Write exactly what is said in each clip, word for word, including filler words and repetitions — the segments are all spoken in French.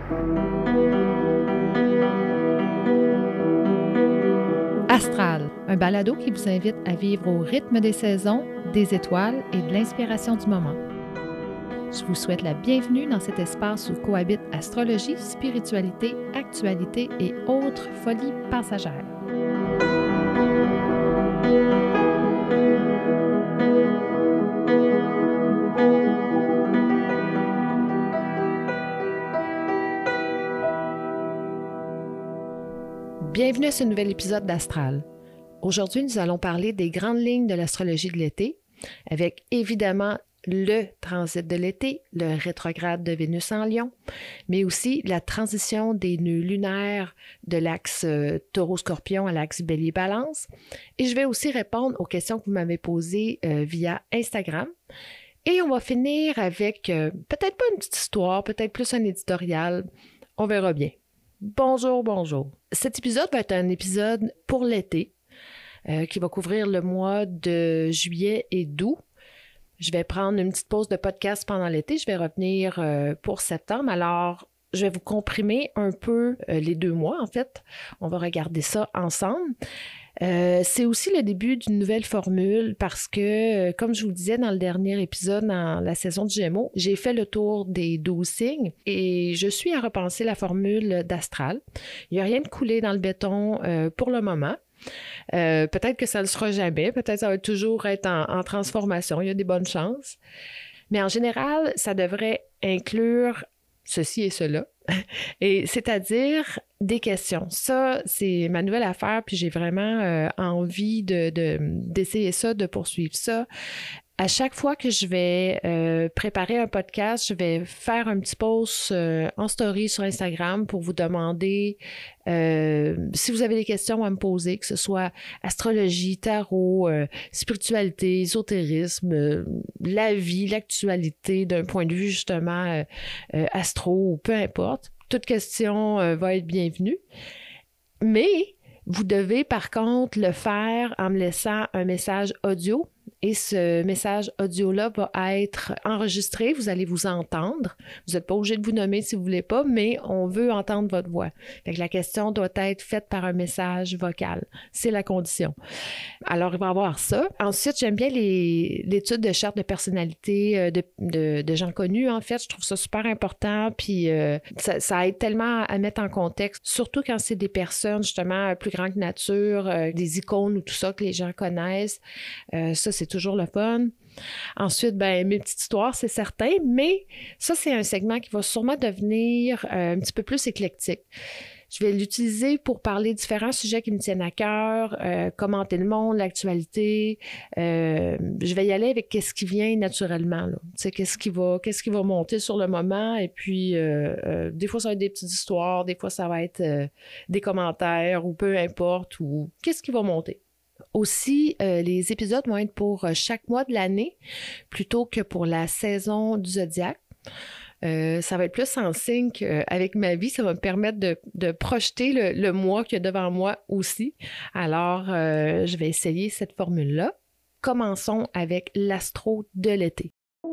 Astral, un balado qui vous invite à vivre au rythme des saisons, des étoiles et de l'inspiration du moment. Je vous souhaite la bienvenue dans cet espace où cohabitent astrologie, spiritualité, actualité et autres folies passagères. Bienvenue à ce nouvel épisode d'Astral. Aujourd'hui, nous allons parler des grandes lignes de l'astrologie de l'été, avec évidemment le transit de l'été, le rétrograde de Vénus en Lion, mais aussi la transition des nœuds lunaires de l'axe euh, Taureau-Scorpion à l'axe Bélier-Balance. Et je vais aussi répondre aux questions que vous m'avez posées euh, via Instagram. Et on va finir avec euh, peut-être pas une petite histoire, peut-être plus un éditorial. On verra bien. Bonjour, bonjour. Cet épisode va être un épisode pour l'été euh, qui va couvrir le mois de juillet et d'août. Je vais prendre une petite pause de podcast pendant l'été. Je vais revenir euh, pour septembre. Alors, je vais vous comprimer un peu euh, les deux mois, en fait. On va regarder ça ensemble. Euh, c'est aussi le début d'une nouvelle formule parce que, euh, comme je vous le disais dans le dernier épisode, dans la saison du Gémeaux, j'ai fait le tour des douze signes et je suis à repenser la formule d'Astral. Il n'y a rien de coulé dans le béton euh, pour le moment. Euh, peut-être que ça ne le sera jamais, peut-être que ça va toujours être en, en transformation, il y a des bonnes chances. Mais en général, ça devrait inclure ceci et cela, et c'est-à-dire des questions. Ça, c'est ma nouvelle affaire, puis j'ai vraiment euh, envie de, de, d'essayer ça, de poursuivre ça. À chaque fois que je vais euh, préparer un podcast, je vais faire un petit post euh, en story sur Instagram pour vous demander euh, si vous avez des questions à me poser, que ce soit astrologie, tarot, euh, spiritualité, ésotérisme, euh, la vie, l'actualité d'un point de vue justement euh, euh, astro ou peu importe. Toute question euh, va être bienvenue. Mais vous devez par contre le faire en me laissant un message audio. Et ce message audio-là va être enregistré. Vous allez vous entendre. Vous n'êtes pas obligé de vous nommer si vous ne voulez pas, mais on veut entendre votre voix. Fait que la question doit être faite par un message vocal. C'est la condition. Alors, il va y avoir ça. Ensuite, j'aime bien les, l'étude de charte de personnalité de, de, de gens connus, en fait. Je trouve ça super important. Puis, euh, ça, ça aide tellement à mettre en contexte, surtout quand c'est des personnes, justement, plus grandes que nature, euh, des icônes ou tout ça que les gens connaissent. Euh, ça, c'est toujours le fun. Ensuite, ben, mes petites histoires, c'est certain, mais ça, c'est un segment qui va sûrement devenir euh, un petit peu plus éclectique. Je vais l'utiliser pour parler de différents sujets qui me tiennent à cœur, euh, commenter le monde, l'actualité. Euh, je vais y aller avec qu'est-ce qui vient naturellement, là. Tu sais, qu'est-ce qui va, qu'est-ce qui va monter sur le moment. Et puis, euh, euh, des fois, ça va être des petites histoires, des fois, ça va être euh, des commentaires ou peu importe, ou qu'est-ce qui va monter. Aussi, euh, les épisodes vont être pour chaque mois de l'année plutôt que pour la saison du zodiaque. Euh, ça va être plus en sync euh, avec ma vie. Ça va me permettre de, de projeter le, le mois qu'il y a devant moi aussi. Alors, euh, je vais essayer cette formule-là. Commençons avec l'astro de l'été.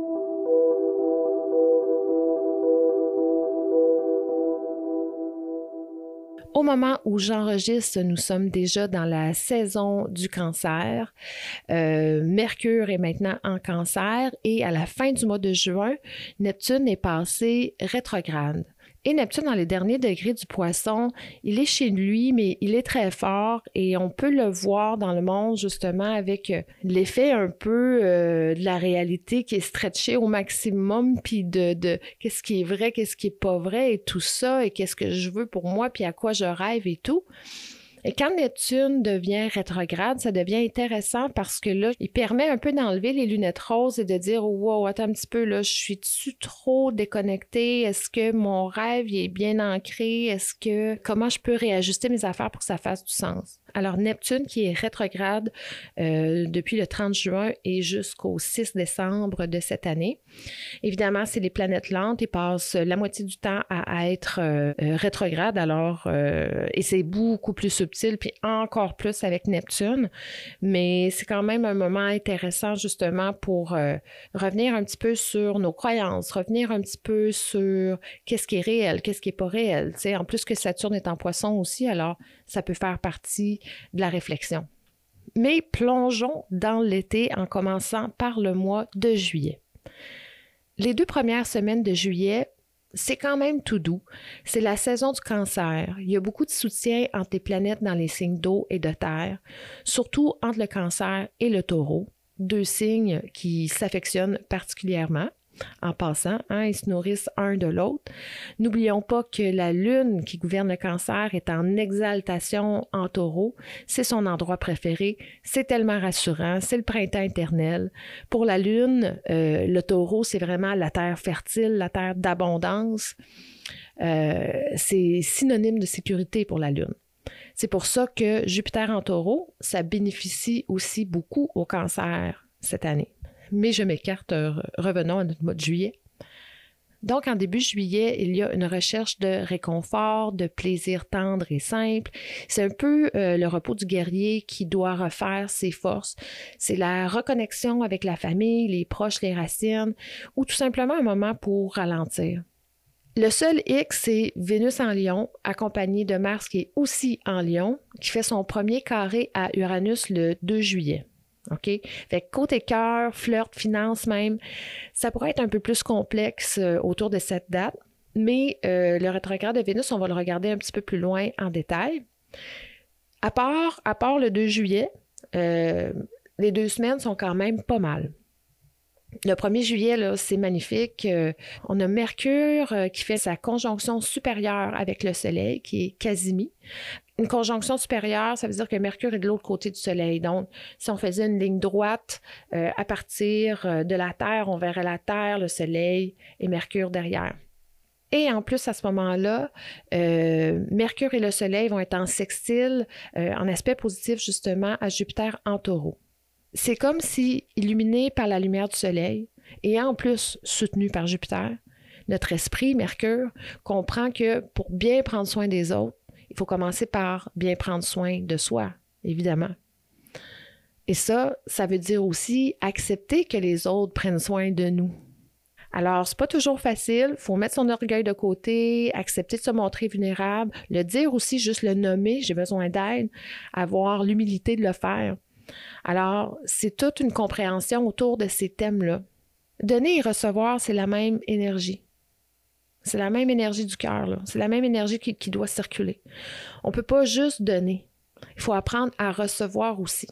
Au moment où j'enregistre, nous sommes déjà dans la saison du cancer. Euh, Mercure est maintenant en cancer et à la fin du mois de juin, Neptune est passé rétrograde. Et Neptune, dans les derniers degrés du poisson, il est chez lui, mais il est très fort et on peut le voir dans le monde justement avec l'effet un peu euh, de la réalité qui est stretchée au maximum, puis de, de qu'est-ce qui est vrai, qu'est-ce qui est pas vrai et tout ça, et qu'est-ce que je veux pour moi, puis à quoi je rêve et tout. Et quand Neptune devient rétrograde, ça devient intéressant parce que là, il permet un peu d'enlever les lunettes roses et de dire « Wow, attends un petit peu, là, je suis-tu trop déconnectée? Est-ce que mon rêve il est bien ancré? Est-ce que... Comment je peux réajuster mes affaires pour que ça fasse du sens? » Alors, Neptune qui est rétrograde euh, depuis le trente juin et jusqu'au six décembre de cette année. Évidemment, c'est les planètes lentes et passent la moitié du temps à, à être euh, rétrograde. Alors, euh, et c'est beaucoup plus subtil, puis encore plus avec Neptune. Mais c'est quand même un moment intéressant justement pour euh, revenir un petit peu sur nos croyances, revenir un petit peu sur qu'est-ce qui est réel, qu'est-ce qui n'est pas réel. Tu sais, en plus que Saturne est en Poisson aussi, alors ça peut faire partie de la réflexion. Mais plongeons dans l'été en commençant par le mois de juillet. Les deux premières semaines de juillet, c'est quand même tout doux. C'est la saison du Cancer. Il y a beaucoup de soutien entre les planètes dans les signes d'eau et de terre, surtout entre le Cancer et le Taureau, deux signes qui s'affectionnent particulièrement. En passant, hein, ils se nourrissent un de l'autre. N'oublions pas que la Lune qui gouverne le Cancer est en exaltation en Taureau. C'est son endroit préféré. C'est tellement rassurant. C'est le printemps éternel. Pour la Lune, euh, le Taureau, c'est vraiment la terre fertile, la terre d'abondance. Euh, c'est synonyme de sécurité pour la Lune. C'est pour ça que Jupiter en Taureau, ça bénéficie aussi beaucoup au Cancer cette année. Mais je m'écarte, revenons à notre mois de juillet. Donc, en début juillet, il y a une recherche de réconfort, de plaisir tendre et simple. C'est un peu euh, le repos du guerrier qui doit refaire ses forces. C'est la reconnexion avec la famille, les proches, les racines, ou tout simplement un moment pour ralentir. Le seul hic, c'est Vénus en Lion, accompagnée de Mars qui est aussi en Lion, qui fait son premier carré à Uranus le deux juillet. OK? Fait que côté cœur, flirt, finance même, ça pourrait être un peu plus complexe euh, autour de cette date, mais euh, le rétrograde de Vénus, on va le regarder un petit peu plus loin en détail. À part, à part le deux juillet, euh, les deux semaines sont quand même pas mal. Le premier juillet, là, c'est magnifique. Euh, on a Mercure euh, qui fait sa conjonction supérieure avec le Soleil, qui est Casimi. Une conjonction supérieure, ça veut dire que Mercure est de l'autre côté du Soleil. Donc, si on faisait une ligne droite euh, à partir euh, de la Terre, on verrait la Terre, le Soleil et Mercure derrière. Et en plus, à ce moment-là, euh, Mercure et le Soleil vont être en sextile, euh, en aspect positif justement à Jupiter en Taureau. C'est comme si, illuminé par la lumière du Soleil et en plus soutenu par Jupiter, notre esprit, Mercure, comprend que pour bien prendre soin des autres, il faut commencer par bien prendre soin de soi, évidemment. Et ça, ça veut dire aussi accepter que les autres prennent soin de nous. Alors, c'est pas toujours facile, il faut mettre son orgueil de côté, accepter de se montrer vulnérable, le dire aussi, juste le nommer, j'ai besoin d'aide, avoir l'humilité de le faire. Alors, c'est toute une compréhension autour de ces thèmes-là. Donner et recevoir, c'est la même énergie. C'est la même énergie du cœur, là. C'est la même énergie qui, qui doit circuler. On ne peut pas juste donner. Il faut apprendre à recevoir aussi.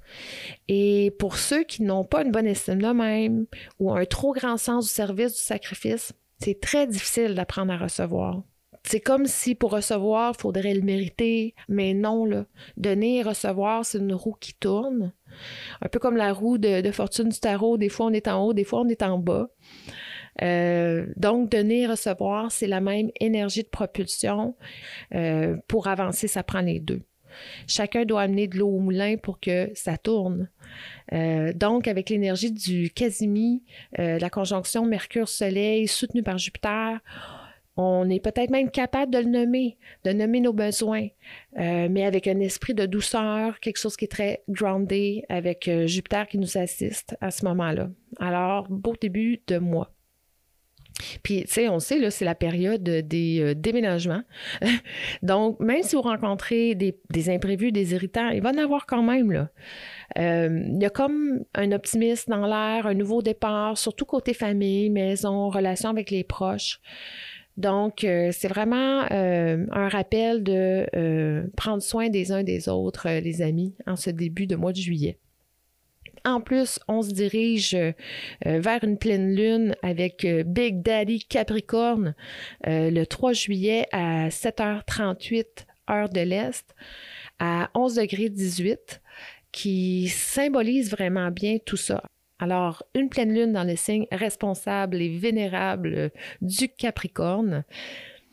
Et pour ceux qui n'ont pas une bonne estime d'eux-mêmes ou un trop grand sens du service, du sacrifice, c'est très difficile d'apprendre à recevoir. C'est comme si pour recevoir, il faudrait le mériter, mais non, là. Donner et recevoir, c'est une roue qui tourne. Un peu comme la roue de, de fortune du tarot, des fois on est en haut, des fois on est en bas. Euh, donc, donner et recevoir, c'est la même énergie de propulsion. Euh, pour avancer, ça prend les deux. Chacun doit amener de l'eau au moulin pour que ça tourne. Euh, donc, avec l'énergie du Casimi, euh, la conjonction Mercure-Soleil soutenue par Jupiter, on est peut-être même capable de le nommer, de nommer nos besoins, euh, mais avec un esprit de douceur, quelque chose qui est très groundé, avec euh, Jupiter qui nous assiste à ce moment-là. Alors, beau début de mois. Puis, tu sais, on sait, là, c'est la période des euh, déménagements. Donc, même si vous rencontrez des, des imprévus, des irritants, il va en avoir quand même, là. Euh, il y a comme un optimisme dans l'air, un nouveau départ, surtout côté famille, maison, relation avec les proches. Donc, euh, c'est vraiment euh, un rappel de euh, prendre soin des uns des autres, euh, les amis, en ce début de mois de juillet. En plus, on se dirige euh, vers une pleine lune avec euh, Big Daddy Capricorne euh, le trois juillet à sept heures trente-huit, heure de l'Est, à onze degrés dix-huit, qui symbolise vraiment bien tout ça. Alors, une pleine lune dans le signe responsable et vénérable du Capricorne.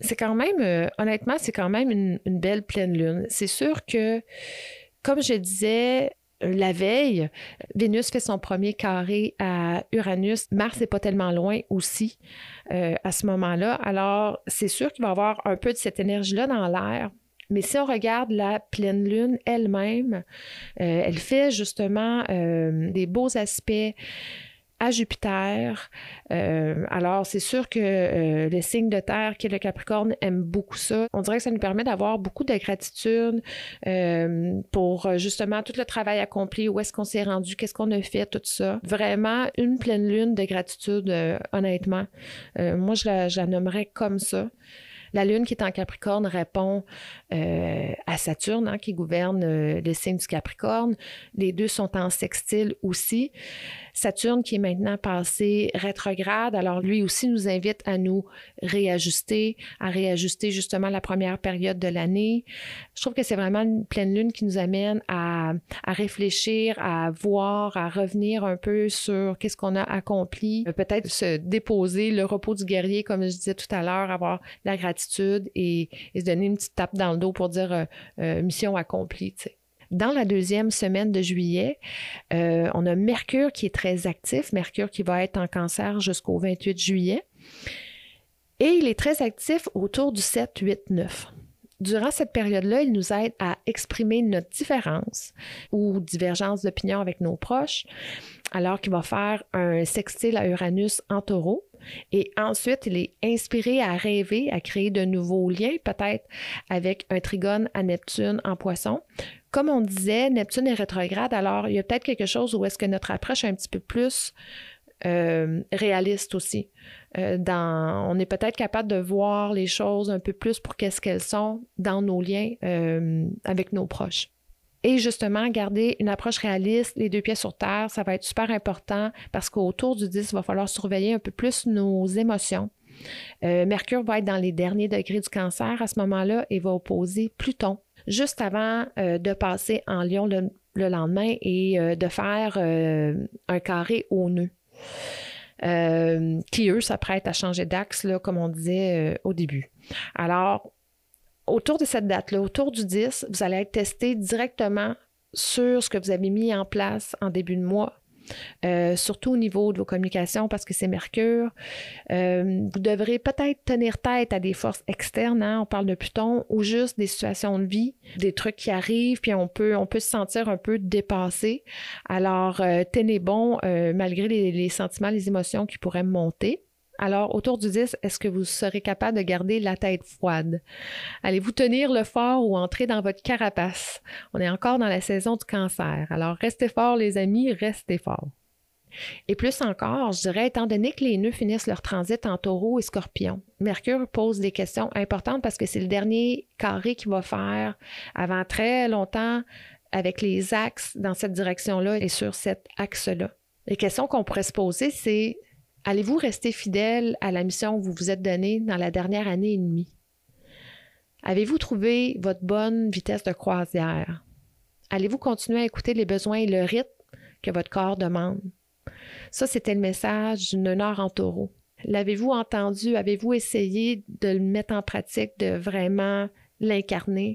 c'est quand même, euh, honnêtement, c'est quand même une, une belle pleine lune. C'est sûr que, comme je disais, la veille, Vénus fait son premier carré à Uranus. Mars n'est pas tellement loin aussi euh, à ce moment-là. Alors, c'est sûr qu'il va y avoir un peu de cette énergie-là dans l'air. Mais si on regarde la pleine lune elle-même, euh, elle fait justement euh, des beaux aspects à Jupiter. Euh, alors, c'est sûr que euh, le signe de terre, qui est le Capricorne, aime beaucoup ça. On dirait que ça nous permet d'avoir beaucoup de gratitude euh, pour justement tout le travail accompli, où est-ce qu'on s'est rendu, qu'est-ce qu'on a fait, tout ça. Vraiment, une pleine lune de gratitude, euh, honnêtement. Euh, moi, je la, je la nommerais comme ça. La lune qui est en Capricorne répond euh, à Saturne, hein, qui gouverne euh, le signe du Capricorne. Les deux sont en sextile aussi. Saturne qui est maintenant passé rétrograde, alors lui aussi nous invite à nous réajuster, à réajuster justement la première période de l'année. Je trouve que c'est vraiment une pleine lune qui nous amène à, à réfléchir, à voir, à revenir un peu sur qu'est-ce qu'on a accompli, peut-être se déposer le repos du guerrier, comme je disais tout à l'heure, avoir la gratitude et, et se donner une petite tape dans le dos pour dire euh, euh, mission accomplie, tu sais. Dans la deuxième semaine de juillet, euh, on a Mercure qui est très actif, Mercure qui va être en Cancer jusqu'au vingt-huit juillet. Et il est très actif autour du sept, huit, neuf. Durant cette période-là, il nous aide à exprimer notre différence ou divergence d'opinion avec nos proches, alors qu'il va faire un sextile à Uranus en Taureau. Et ensuite, il est inspiré à rêver, à créer de nouveaux liens, peut-être avec un trigone à Neptune en Poisson. Comme on disait, Neptune est rétrograde, alors il y a peut-être quelque chose où est-ce que notre approche est un petit peu plus euh, réaliste aussi. Euh, dans, on est peut-être capable de voir les choses un peu plus pour qu'est-ce qu'elles sont dans nos liens euh, avec nos proches. Et justement, garder une approche réaliste, les deux pieds sur terre, ça va être super important parce qu'autour du dix, il va falloir surveiller un peu plus nos émotions. Euh, Mercure va être dans les derniers degrés du Cancer à ce moment-là et va opposer Pluton juste avant euh, de passer en Lion le, le lendemain et euh, de faire euh, un carré au nœud. Euh, qui, eux, s'apprêtent à changer d'axe, là, comme on disait euh, au début. Alors, autour de cette date-là, autour du dix, vous allez être testé directement sur ce que vous avez mis en place en début de mois, euh, surtout au niveau de vos communications parce que c'est Mercure. Euh, vous devrez peut-être tenir tête à des forces externes, hein, on parle de Pluton, ou juste des situations de vie, des trucs qui arrivent, puis on peut, on peut se sentir un peu dépassé. Alors, euh, tenez bon euh, malgré les, les sentiments, les émotions qui pourraient monter. Alors, autour du dix, est-ce que vous serez capable de garder la tête froide? Allez-vous tenir le fort ou entrer dans votre carapace? On est encore dans la saison du Cancer. Alors, restez forts, les amis, restez forts. Et plus encore, je dirais, étant donné que les nœuds finissent leur transit en Taureau et Scorpion, Mercure pose des questions importantes parce que c'est le dernier carré qu'il va faire avant très longtemps avec les axes dans cette direction-là et sur cet axe-là. Les questions qu'on pourrait se poser, c'est: allez-vous rester fidèle à la mission que vous vous êtes donnée dans la dernière année et demie? Avez-vous trouvé votre bonne vitesse de croisière? Allez-vous continuer à écouter les besoins et le rythme que votre corps demande? Ça, c'était le message du nœud en Taureau. L'avez-vous entendu? Avez-vous essayé de le mettre en pratique, de vraiment l'incarner?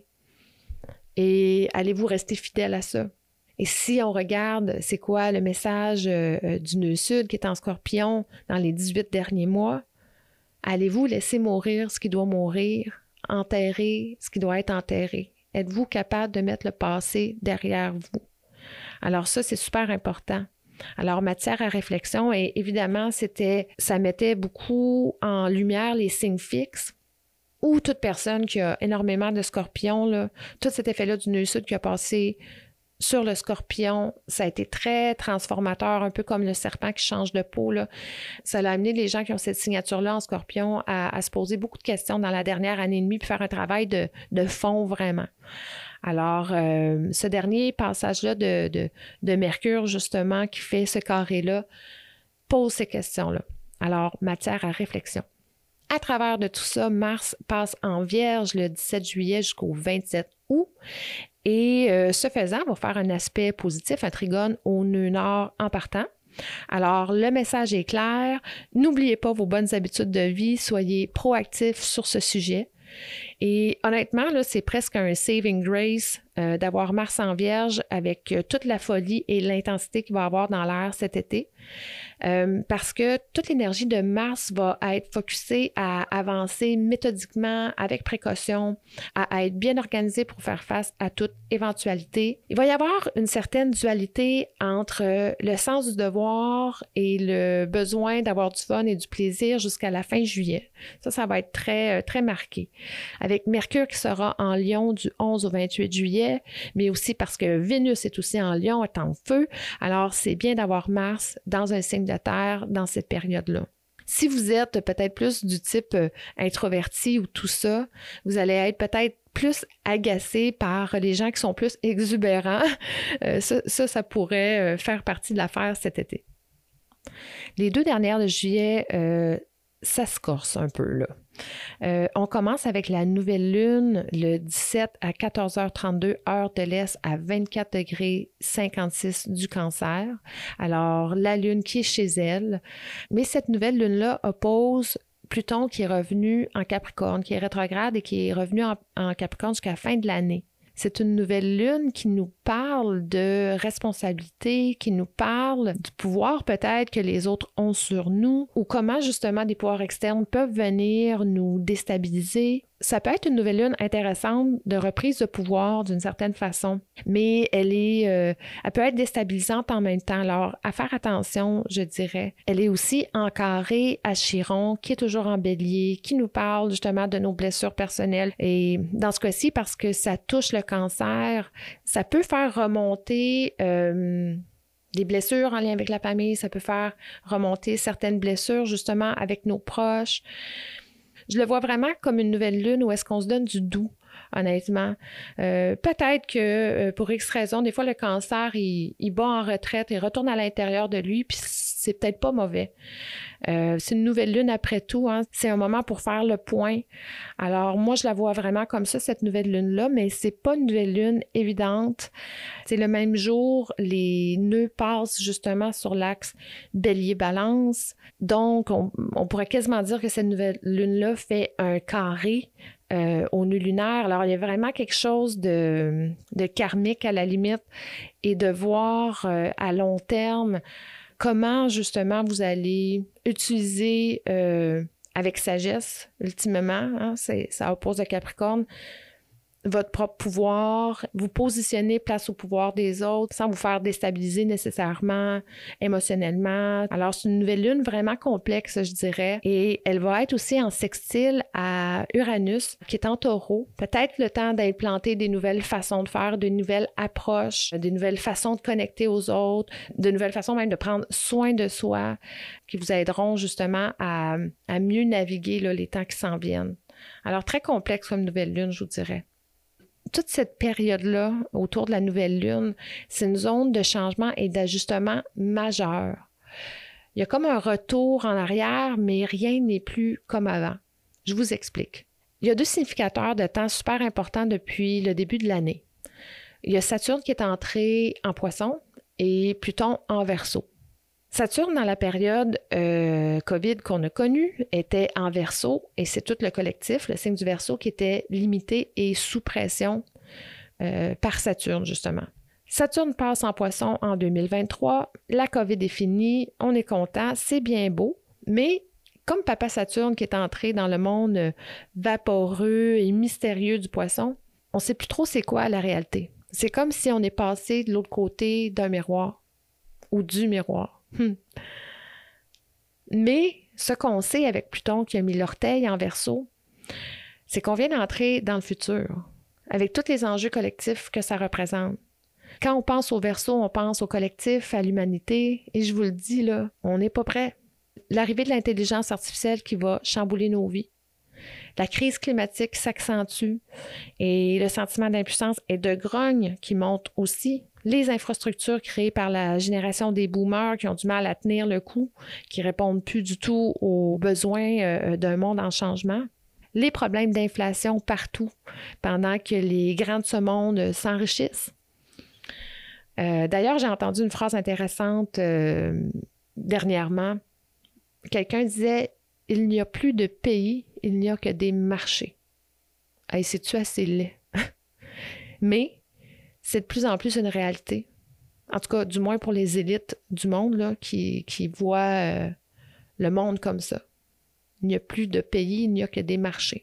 Et allez-vous rester fidèle à ça? Et si on regarde, c'est quoi le message euh, du nœud sud qui est en Scorpion dans les dix-huit derniers mois? Allez-vous laisser mourir ce qui doit mourir, enterrer ce qui doit être enterré? Êtes-vous capable de mettre le passé derrière vous? Alors ça, c'est super important. Alors, matière à réflexion, et évidemment, c'était, ça mettait beaucoup en lumière les signes fixes, ou toute personne qui a énormément de scorpions, là, tout cet effet-là du nœud sud qui a passé sur le Scorpion, ça a été très transformateur, un peu comme le serpent qui change de peau, là. Ça a amené les gens qui ont cette signature-là en Scorpion à, à se poser beaucoup de questions dans la dernière année et demie puis faire un travail de, de fond vraiment. Alors, euh, ce dernier passage-là de, de, de Mercure, justement, qui fait ce carré-là, pose ces questions-là. Alors, matière à réflexion. À travers de tout ça, Mars passe en Vierge le dix-sept juillet jusqu'au vingt-sept août. Et euh, ce faisant, va faire un aspect positif, un trigone au nœud nord en partant. Alors, le message est clair. N'oubliez pas vos bonnes habitudes de vie. Soyez proactifs sur ce sujet. Et honnêtement, là, c'est presque un saving grace euh, d'avoir Mars en Vierge avec euh, toute la folie et l'intensité qu'il va avoir dans l'air cet été. Euh, parce que toute l'énergie de Mars va être focusée à avancer méthodiquement, avec précaution, à, à être bien organisée pour faire face à toute éventualité. Il va y avoir une certaine dualité entre le sens du devoir et le besoin d'avoir du fun et du plaisir jusqu'à la fin juillet. Ça, ça va être très, très marqué. Avec Mercure qui sera en Lion du onze au vingt-huit juillet, mais aussi parce que Vénus est aussi en Lion, est en feu. Alors, c'est bien d'avoir Mars dans un signe de terre dans cette période-là. Si vous êtes peut-être plus du type euh, introverti ou tout ça, vous allez être peut-être plus agacé par les gens qui sont plus exubérants. Euh, ça, ça, ça pourrait euh, faire partie de l'affaire cet été. Les deux dernières de juillet, euh, ça se corse un peu, là. Euh, on commence avec la nouvelle lune le dix-sept à quatorze heures trente-deux, heure de l'Est, à vingt-quatre degrés cinquante-six du Cancer. Alors, la lune qui est chez elle. Mais cette nouvelle lune-là oppose Pluton qui est revenu en Capricorne, qui est rétrograde et qui est revenu en, en Capricorne jusqu'à la fin de l'année. C'est une nouvelle lune qui nous parle de responsabilité, qui nous parle du pouvoir peut-être que les autres ont sur nous ou comment justement des pouvoirs externes peuvent venir nous déstabiliser. Ça peut être une nouvelle lune intéressante de reprise de pouvoir d'une certaine façon, mais elle est, euh, elle peut être déstabilisante en même temps. Alors, à faire attention, je dirais. Elle est aussi en carré à Chiron, qui est toujours en Bélier, qui nous parle justement de nos blessures personnelles. Et dans ce cas-ci, parce que ça touche le Cancer, ça peut faire remonter euh, des blessures en lien avec la famille, ça peut faire remonter certaines blessures justement avec nos proches. Je le vois vraiment comme une nouvelle lune où est-ce qu'on se donne du doux, honnêtement. Euh, peut-être que euh, pour X raison, des fois le Cancer, il, il bat en retraite, il retourne à l'intérieur de lui, puis c'est peut-être pas mauvais. Euh, c'est une nouvelle lune après tout, hein. C'est un moment pour faire le point. Alors moi, je la vois vraiment comme ça, cette nouvelle lune-là, mais c'est pas une nouvelle lune évidente. C'est le même jour, les nœuds passent justement sur l'axe Bélier-Balance. Donc, on, on pourrait quasiment dire que cette nouvelle lune-là fait un carré euh, au nœud lunaire. Alors, il y a vraiment quelque chose de, de karmique à la limite et de voir euh, à long terme comment, justement, vous allez utiliser euh, avec sagesse, ultimement, hein, c'est, ça oppose le Capricorne, votre propre pouvoir, vous positionner place au pouvoir des autres sans vous faire déstabiliser nécessairement émotionnellement. Alors, c'est une nouvelle lune vraiment complexe, je dirais. Et elle va être aussi en sextile à Uranus, qui est en Taureau. Peut-être le temps d'implanter des nouvelles façons de faire, de nouvelles approches, des nouvelles façons de connecter aux autres, de nouvelles façons même de prendre soin de soi, qui vous aideront justement à, à mieux naviguer là, les temps qui s'en viennent. Alors, très complexe comme nouvelle lune, je vous dirais. Toute cette période-là, autour de la nouvelle lune, c'est une zone de changement et d'ajustement majeur. Il y a comme un retour en arrière, mais rien n'est plus comme avant. Je vous explique. Il y a deux significateurs de temps super importants depuis le début de l'année. Il y a Saturne qui est entré en Poisson et Pluton en Verseau. Saturne, dans la période euh, COVID qu'on a connue, était en Verseau et c'est tout le collectif, le signe du Verseau, qui était limité et sous pression euh, par Saturne, justement. Saturne passe en Poisson en deux mille vingt-trois, la COVID est finie, on est content, c'est bien beau, mais comme Papa Saturne qui est entré dans le monde vaporeux et mystérieux du Poisson, on ne sait plus trop c'est quoi la réalité. C'est comme si on est passé de l'autre côté d'un miroir ou du miroir. Hmm. Mais ce qu'on sait avec Pluton qui a mis l'orteil en Verseau, c'est qu'on vient d'entrer dans le futur, avec tous les enjeux collectifs que ça représente. Quand on pense au Verseau, on pense au collectif, à l'humanité, et je vous le dis, là, on n'est pas prêt. L'arrivée de l'intelligence artificielle qui va chambouler nos vies. La crise climatique s'accentue et le sentiment d'impuissance et de grogne qui monte aussi. Les infrastructures créées par la génération des boomers qui ont du mal à tenir le coup, qui répondent plus du tout aux besoins euh, d'un monde en changement. Les problèmes d'inflation partout pendant que les grands de ce monde s'enrichissent. Euh, d'ailleurs, j'ai entendu une phrase intéressante euh, dernièrement. Quelqu'un disait « Il n'y a plus de pays, il n'y a que des marchés. » Hey, c'est-tu assez laid? Mais c'est de plus en plus une réalité. En tout cas, du moins pour les élites du monde là, qui, qui voient euh, le monde comme ça. Il n'y a plus de pays, il n'y a que des marchés.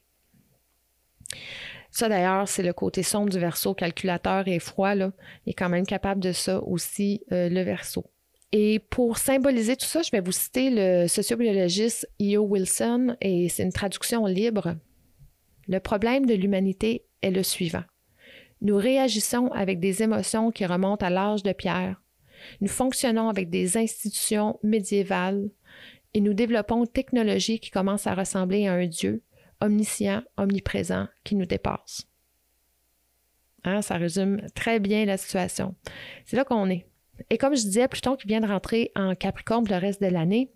Ça, d'ailleurs, c'est le côté sombre du Verseau, calculateur et froid. Là. Il est quand même capable de ça aussi, euh, le Verseau. Et pour symboliser tout ça, je vais vous citer le sociobiologiste E O Wilson, et c'est une traduction libre. Le problème de l'humanité est le suivant. Nous réagissons avec des émotions qui remontent à l'âge de pierre. Nous fonctionnons avec des institutions médiévales et nous développons une technologie qui commence à ressembler à un Dieu omniscient, omniprésent, qui nous dépasse. Hein, ça résume très bien la situation. C'est là qu'on est. Et comme je disais, Pluton qui vient de rentrer en Capricorne le reste de l'année,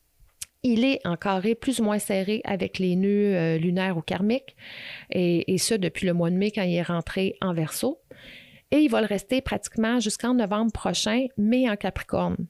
il est en carré plus ou moins serré avec les nœuds euh, lunaires ou karmiques, et, et ça depuis le mois de mai quand il est rentré en Verseau. Et il va le rester pratiquement jusqu'en novembre prochain, mais en Capricorne.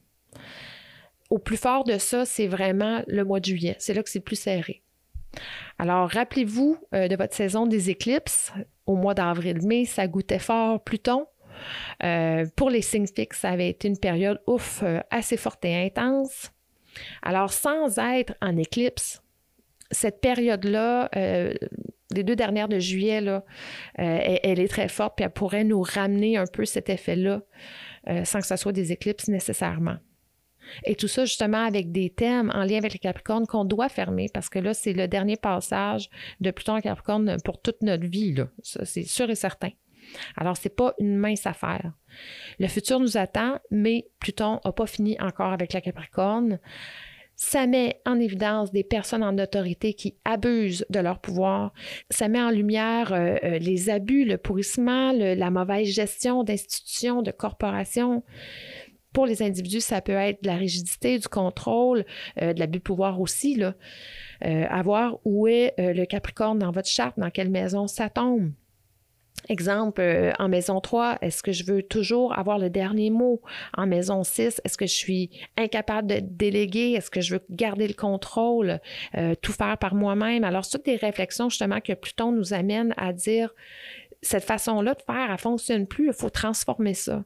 Au plus fort de ça, c'est vraiment le mois de juillet. C'est là que c'est le plus serré. Alors, rappelez-vous euh, de votre saison des éclipses. Au mois d'avril-mai, ça goûtait fort Pluton. Euh, pour les signes fixes, ça avait été une période, ouf, euh, assez forte et intense. Alors, sans être en éclipse, cette période-là, euh, les deux dernières de juillet, là, euh, elle, elle est très forte, puis elle pourrait nous ramener un peu cet effet-là, euh, sans que ce soit des éclipses nécessairement. Et tout ça, justement, avec des thèmes en lien avec les Capricornes qu'on doit fermer, parce que là, c'est le dernier passage de Pluton en Capricorne pour toute notre vie, là. Ça, c'est sûr et certain. Alors, ce n'est pas une mince affaire. Le futur nous attend, mais Pluton n'a pas fini encore avec la Capricorne. Ça met en évidence des personnes en autorité qui abusent de leur pouvoir. Ça met en lumière euh, euh, les abus, le pourrissement, le, la mauvaise gestion d'institutions, de corporations. Pour les individus, ça peut être de la rigidité, du contrôle, euh, de l'abus de pouvoir aussi, là. Euh, à voir où est euh, le Capricorne dans votre charte, dans quelle maison ça tombe. Exemple, euh, en maison trois, est-ce que je veux toujours avoir le dernier mot? En maison six, est-ce que je suis incapable de déléguer? Est-ce que je veux garder le contrôle, euh, tout faire par moi-même? Alors, c'est toutes des réflexions justement que Pluton nous amène à dire, cette façon-là de faire, elle ne fonctionne plus, il faut transformer ça.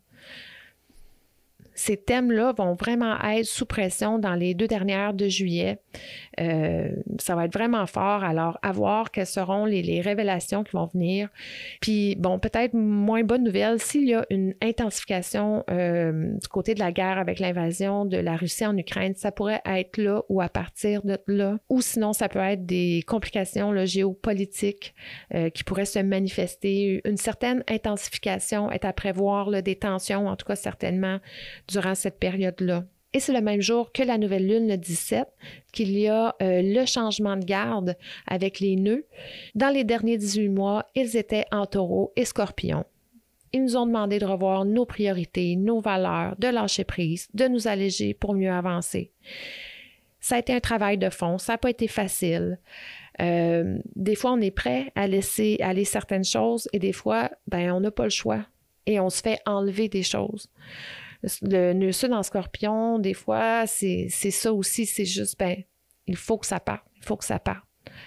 Ces thèmes-là vont vraiment être sous pression dans les deux dernières de juillet. Euh, ça va être vraiment fort. Alors, à voir quelles seront les, les révélations qui vont venir. Puis, bon, peut-être moins bonne nouvelle, s'il y a une intensification euh, du côté de la guerre avec l'invasion de la Russie en Ukraine, ça pourrait être là ou à partir de là. Ou sinon, ça peut être des complications là, géopolitiques euh, qui pourraient se manifester. Une certaine intensification est à prévoir, là, des tensions, en tout cas certainement, durant cette période-là. Et c'est le même jour que la nouvelle lune, le dix-sept, qu'il y a euh, le changement de garde avec les nœuds. Dans les derniers dix-huit mois, ils étaient en Taureau et Scorpion. Ils nous ont demandé de revoir nos priorités, nos valeurs, de lâcher prise, de nous alléger pour mieux avancer. Ça a été un travail de fond, ça n'a pas été facile. Euh, des fois, on est prêt à laisser aller certaines choses et des fois, ben, on n'a pas le choix et on se fait enlever des choses. Le nœud sud en Scorpion, des fois, c'est, c'est ça aussi, c'est juste, ben, il faut que ça parte, il faut que ça parte.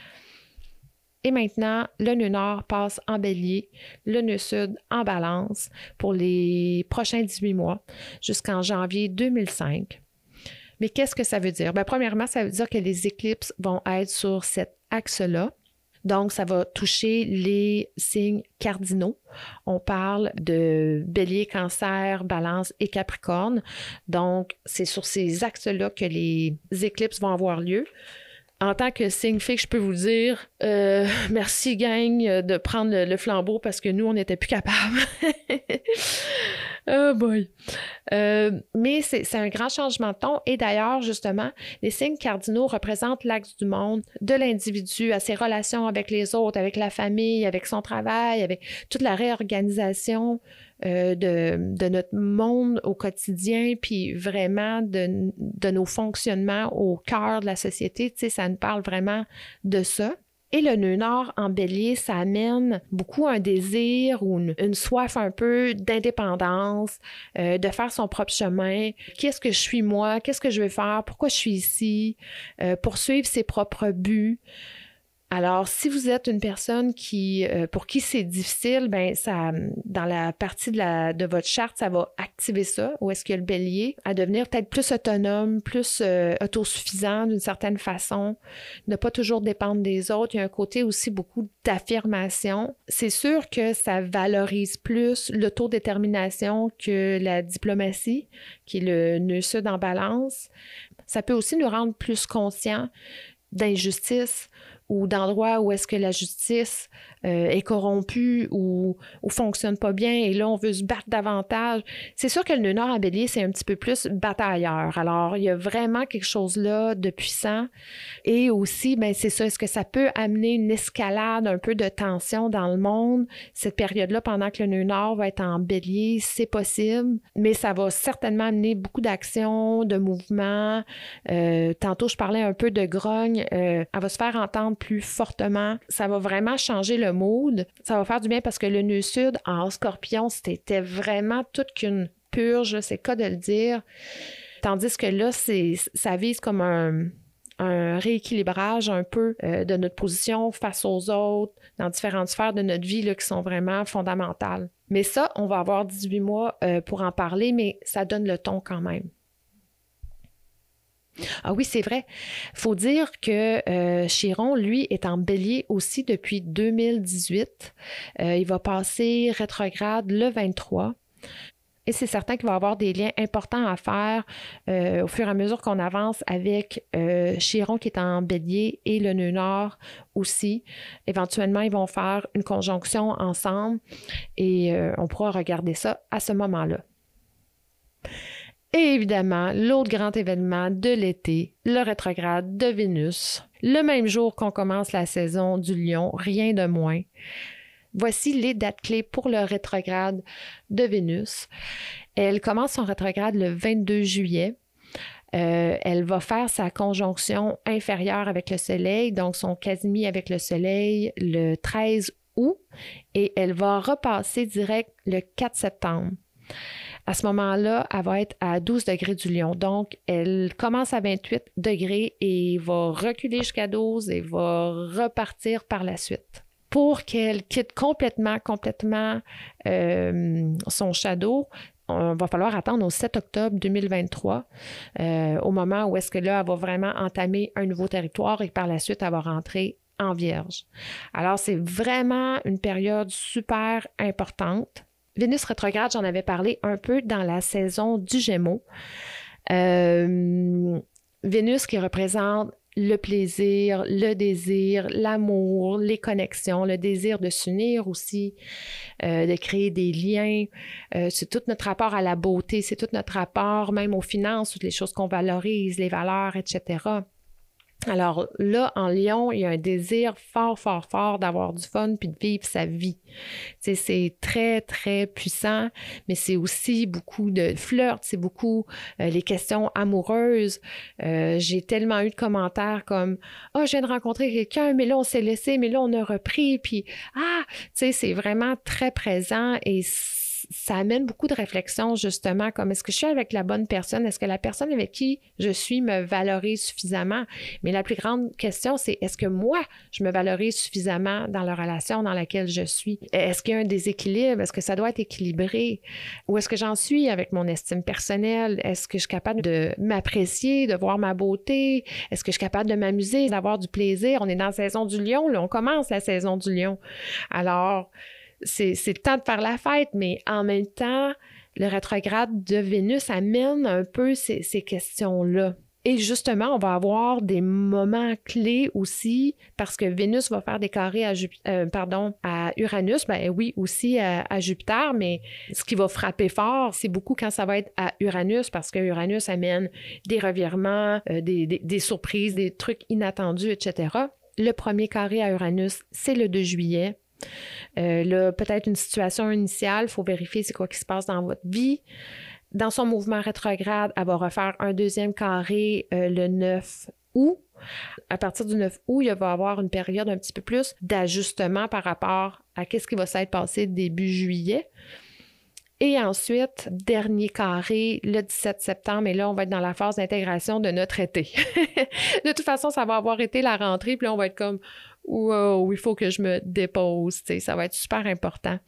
Et maintenant, le nœud nord passe en bélier, le nœud sud en balance pour les prochains dix-huit mois, jusqu'en janvier deux mille cinq. Mais qu'est-ce que ça veut dire? Ben, premièrement, ça veut dire que les éclipses vont être sur cet axe-là. Donc, ça va toucher les signes cardinaux. On parle de Bélier, Cancer, Balance et Capricorne. Donc, c'est sur ces axes-là que les éclipses vont avoir lieu. En tant que signe fixe, je peux vous dire euh, merci, gang, de prendre le, le flambeau parce que nous, on n'était plus capables. Oh boy! Euh, mais c'est, c'est un grand changement de ton. Et d'ailleurs, justement, les signes cardinaux représentent l'axe du monde, de l'individu, à ses relations avec les autres, avec la famille, avec son travail, avec toute la réorganisation euh, de, de notre monde au quotidien, puis vraiment de, de nos fonctionnements au cœur de la société. Tu sais, ça nous parle vraiment de ça. Et le nœud nord en bélier, ça amène beaucoup un désir ou une, une soif un peu d'indépendance, euh, de faire son propre chemin. Qu'est-ce que je suis moi? Qu'est-ce que je veux faire? Pourquoi je suis ici? Euh, poursuivre ses propres buts. Alors, si vous êtes une personne qui, euh, pour qui c'est difficile, ben ça, dans la partie de, la, de votre charte, ça va activer ça. Où est-ce qu'il y a le bélier? À devenir peut-être plus autonome, plus euh, autosuffisant d'une certaine façon, ne pas toujours dépendre des autres. Il y a un côté aussi beaucoup d'affirmation. C'est sûr que ça valorise plus l'autodétermination que la diplomatie, qui est le nœud sud en balance. Ça peut aussi nous rendre plus conscients d'injustice ou d'endroits où est-ce que la justice euh, est corrompue ou, ou fonctionne pas bien et là, on veut se battre davantage. C'est sûr que le nœud nord en bélier, c'est un petit peu plus batailleur. Alors, il y a vraiment quelque chose là de puissant et aussi, ben c'est ça, est-ce que ça peut amener une escalade, un peu de tension dans le monde? Cette période-là, pendant que le nœud nord va être en bélier, c'est possible, mais ça va certainement amener beaucoup d'actions, de mouvements. Euh, tantôt, je parlais un peu de grogne. Euh, elle va se faire entendre plus fortement. Ça va vraiment changer le mood. Ça va faire du bien parce que le nœud sud en scorpion, c'était vraiment toute qu'une purge, c'est le cas de le dire. Tandis que là, c'est, ça vise comme un, un rééquilibrage un peu euh, de notre position face aux autres, dans différentes sphères de notre vie là, qui sont vraiment fondamentales. Mais ça, on va avoir dix-huit mois euh, pour en parler, mais ça donne le ton quand même. Ah oui, c'est vrai. Il faut dire que euh, Chiron, lui, est en bélier aussi depuis deux mille dix-huit. Euh, il va passer rétrograde le vingt-trois. Et c'est certain qu'il va y avoir des liens importants à faire euh, au fur et à mesure qu'on avance avec euh, Chiron qui est en bélier et le nœud nord aussi. Éventuellement, ils vont faire une conjonction ensemble et euh, on pourra regarder ça à ce moment-là. Et évidemment, l'autre grand événement de l'été, le rétrograde de Vénus. Le même jour qu'on commence la saison du Lion, rien de moins. Voici les dates clés pour le rétrograde de Vénus. Elle commence son rétrograde le vingt-deux juillet. Euh, elle va faire sa conjonction inférieure avec le Soleil, donc son quasimi avec le Soleil, le treize août. Et elle va repasser direct le quatre septembre. À ce moment-là, elle va être à douze degrés du Lion. Donc, elle commence à vingt-huit degrés et va reculer jusqu'à douze et va repartir par la suite. Pour qu'elle quitte complètement, complètement euh, son shadow, il va falloir attendre au sept octobre deux mille vingt-trois, euh, au moment où est-ce que là, elle va vraiment entamer un nouveau territoire et par la suite, elle va rentrer en Vierge. Alors, c'est vraiment une période super importante. Vénus rétrograde, j'en avais parlé un peu dans la saison du Gémeaux. Euh, Vénus qui représente le plaisir, le désir, l'amour, les connexions, le désir de s'unir aussi, euh, de créer des liens. Euh, c'est tout notre rapport à la beauté, c'est tout notre rapport même aux finances, toutes les choses qu'on valorise, les valeurs, et cetera. Alors là, en Lion, il y a un désir fort, fort, fort d'avoir du fun puis de vivre sa vie. Tu sais, c'est très, très puissant, mais c'est aussi beaucoup de flirt, c'est beaucoup euh, les questions amoureuses. Euh, j'ai tellement eu de commentaires comme « Ah, oh, je viens de rencontrer quelqu'un, mais là, on s'est laissé, mais là, on a repris. » Puis « Ah! » Tu sais, c'est vraiment très présent et ça amène beaucoup de réflexion, justement, comme est-ce que je suis avec la bonne personne? Est-ce que la personne avec qui je suis me valorise suffisamment? Mais la plus grande question, c'est est-ce que moi, je me valorise suffisamment dans la relation dans laquelle je suis? Est-ce qu'il y a un déséquilibre? Est-ce que ça doit être équilibré? Où est-ce que j'en suis avec mon estime personnelle? Est-ce que je suis capable de m'apprécier, de voir ma beauté? Est-ce que je suis capable de m'amuser, d'avoir du plaisir? On est dans la saison du Lion, là, on commence la saison du Lion. Alors, C'est, c'est le temps de faire la fête, mais en même temps, le rétrograde de Vénus amène un peu ces, ces questions-là. Et justement, on va avoir des moments clés aussi, parce que Vénus va faire des carrés à, Jup- euh, pardon, à Uranus, ben oui, aussi à, à Jupiter, mais ce qui va frapper fort, c'est beaucoup quand ça va être à Uranus, parce que Uranus amène des revirements, euh, des, des, des surprises, des trucs inattendus, et cetera. Le premier carré à Uranus, c'est le deux juillet. Euh, là, peut-être une situation initiale, il faut vérifier c'est quoi qui se passe dans votre vie. Dans son mouvement rétrograde, elle va refaire un deuxième carré euh, le neuf août. À partir du neuf août, il va y avoir une période un petit peu plus d'ajustement par rapport à qu'est-ce qui va s'être passé début juillet. Et ensuite, dernier carré, le dix-sept septembre, et là, on va être dans la phase d'intégration de notre été. De toute façon, ça va avoir été la rentrée, puis là, on va être comme « wow, il faut que je me dépose », tu sais, ça va être super important.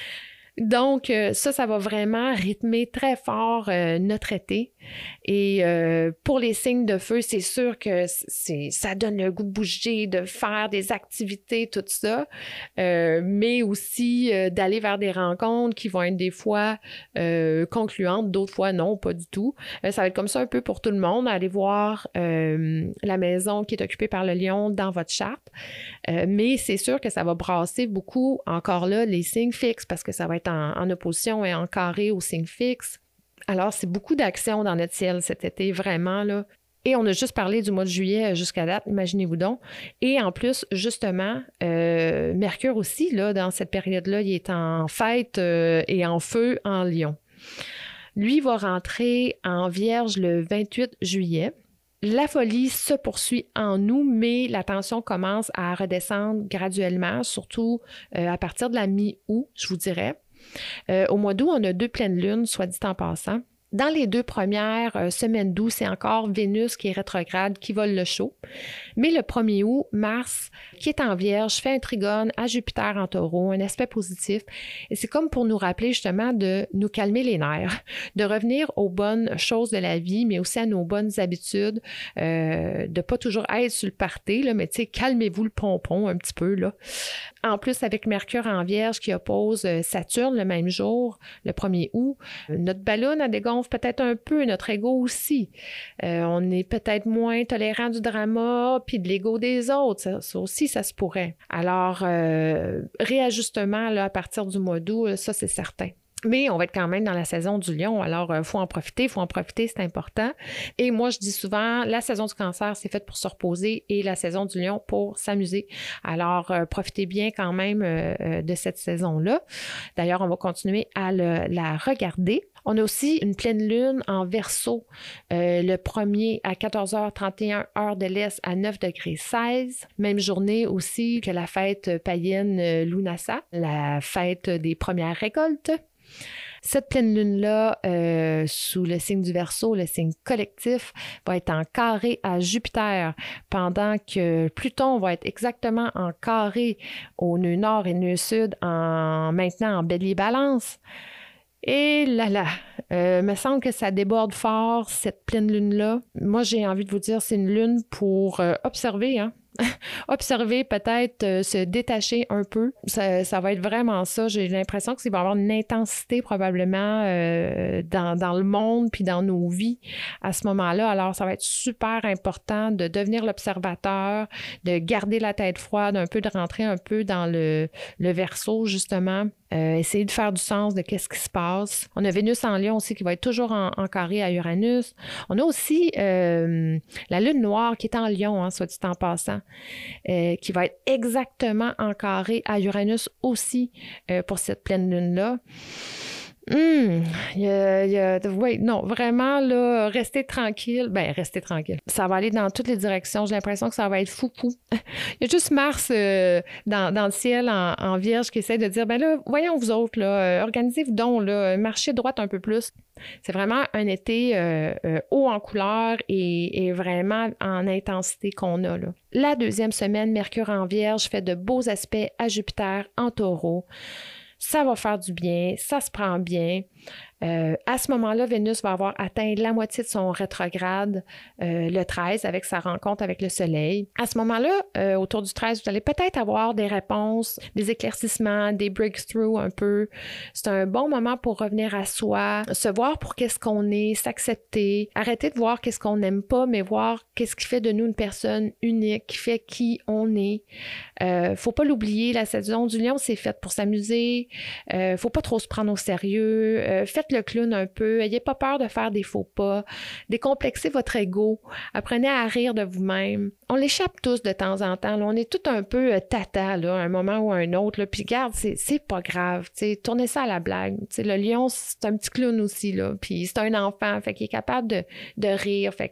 Donc, euh, ça, ça va vraiment rythmer très fort euh, notre été. Et euh, pour les signes de feu, c'est sûr que c'est, ça donne le goût de bouger, de faire des activités, tout ça, euh, mais aussi euh, d'aller vers des rencontres qui vont être des fois euh, concluantes, d'autres fois non, pas du tout. Euh, ça va être comme ça un peu pour tout le monde, aller voir euh, la maison qui est occupée par le lion dans votre charte. Euh, mais c'est sûr que ça va brasser beaucoup, encore là, les signes fixes, parce que ça va être en, en opposition et en carré aux signes fixes. Alors, c'est beaucoup d'actions dans notre ciel cet été, vraiment, là. Et on a juste parlé du mois de juillet jusqu'à date, imaginez-vous donc. Et en plus, justement, euh, Mercure aussi, là, dans cette période-là, il est en fête euh, et en feu en Lion. Lui va rentrer en Vierge le vingt-huit juillet. La folie se poursuit en nous, mais la tension commence à redescendre graduellement, surtout euh, à partir de la mi-août, je vous dirais. Euh, au mois d'août, on a deux pleines lunes, soit dit en passant. Dans les deux premières euh, semaines d'août, c'est encore Vénus qui est rétrograde, qui vole le show. Mais le premier août, Mars, qui est en Vierge, fait un trigone à Jupiter en Taureau, un aspect positif. Et c'est comme pour nous rappeler justement de nous calmer les nerfs, de revenir aux bonnes choses de la vie, mais aussi à nos bonnes habitudes, euh, de pas toujours être sur le party, là, mais tu sais, calmez-vous le pompon un petit peu, là. En plus, avec Mercure en Vierge qui oppose Saturne le même jour, le premier août, notre ballon a dégonfle peut-être un peu, notre ego aussi. Euh, on est peut-être moins tolérant du drama puis de l'ego des autres. Ça, ça aussi, ça se pourrait. Alors, euh, réajustement là, à partir du mois d'août, ça, c'est certain. Mais on va être quand même dans la saison du lion, alors il euh, faut en profiter, il faut en profiter, c'est important. Et moi, je dis souvent, la saison du cancer, c'est faite pour se reposer et la saison du lion pour s'amuser. Alors, euh, profitez bien quand même euh, de cette saison-là. D'ailleurs, on va continuer à le, la regarder. On a aussi une pleine lune en Verseau, euh, le premier à quatorze heures trente et un heure de l'Est à neuf degrés seize. Même journée aussi que la fête païenne Lunasa, la fête des premières récoltes. Cette pleine lune-là, euh, sous le signe du Verseau, le signe collectif, va être en carré à Jupiter, pendant que Pluton va être exactement en carré au nœud nord et nœud sud, en maintenant en Bélier-Balance. Et là là, euh, me semble que ça déborde fort, cette pleine lune-là. Moi, j'ai envie de vous dire, c'est une lune pour euh, observer, hein. Observer, peut-être euh, se détacher un peu. Ça, ça va être vraiment ça. J'ai l'impression qu'il va y avoir une intensité probablement euh, dans, dans le monde puis dans nos vies à ce moment-là. Alors, ça va être super important de devenir l'observateur, de garder la tête froide, un peu de rentrer un peu dans le, le Verseau, justement. Euh, essayer de faire du sens de qu'est-ce qui se passe. On a Vénus en Lion aussi qui va être toujours en, en carré à Uranus. On a aussi euh, la Lune noire qui est en Lion, hein, soit dit en passant, euh, qui va être exactement en carré à Uranus aussi euh, pour cette pleine lune-là. Hum, il y a, il y a, oui, non, vraiment, là, restez tranquille. Ben, restez tranquille. Ça va aller dans toutes les directions. J'ai l'impression que ça va être fou-fou. Il y a juste Mars euh, dans, dans le ciel en, en Vierge qui essaie de dire, ben là, voyons vous autres, là, euh, organisez-vous donc, là, marchez droite un peu plus. C'est vraiment un été euh, euh, haut en couleur et, et vraiment en intensité qu'on a, là. La deuxième semaine, Mercure en Vierge fait de beaux aspects à Jupiter en Taureau. Ça va faire du bien, ça se prend bien. Euh, à ce moment-là, Vénus va avoir atteint la moitié de son rétrograde euh, le treize avec sa rencontre avec le Soleil. À ce moment-là, euh, autour du treize, vous allez peut-être avoir des réponses, des éclaircissements, des breakthroughs un peu. C'est un bon moment pour revenir à soi, se voir pour qu'est-ce qu'on est, s'accepter, arrêter de voir qu'est-ce qu'on n'aime pas, mais voir qu'est-ce qui fait de nous une personne unique, qui fait qui on est. Euh, faut pas l'oublier, la saison du lion, c'est faite pour s'amuser. Euh, faut pas trop se prendre au sérieux. Euh, faites le clown un peu. Ayez pas peur de faire des faux pas. Décomplexez votre ego. Apprenez à rire de vous-même. On l'échappe tous de temps en temps. Là. On est tout un peu euh, tata, là, à un moment ou à un autre. Là. Puis regarde, c'est, c'est pas grave. T'sais, tournez ça à la blague. T'sais, le lion, c'est un petit clown aussi. Là. Puis c'est un enfant. Fait qu'il est capable de, de rire. Fait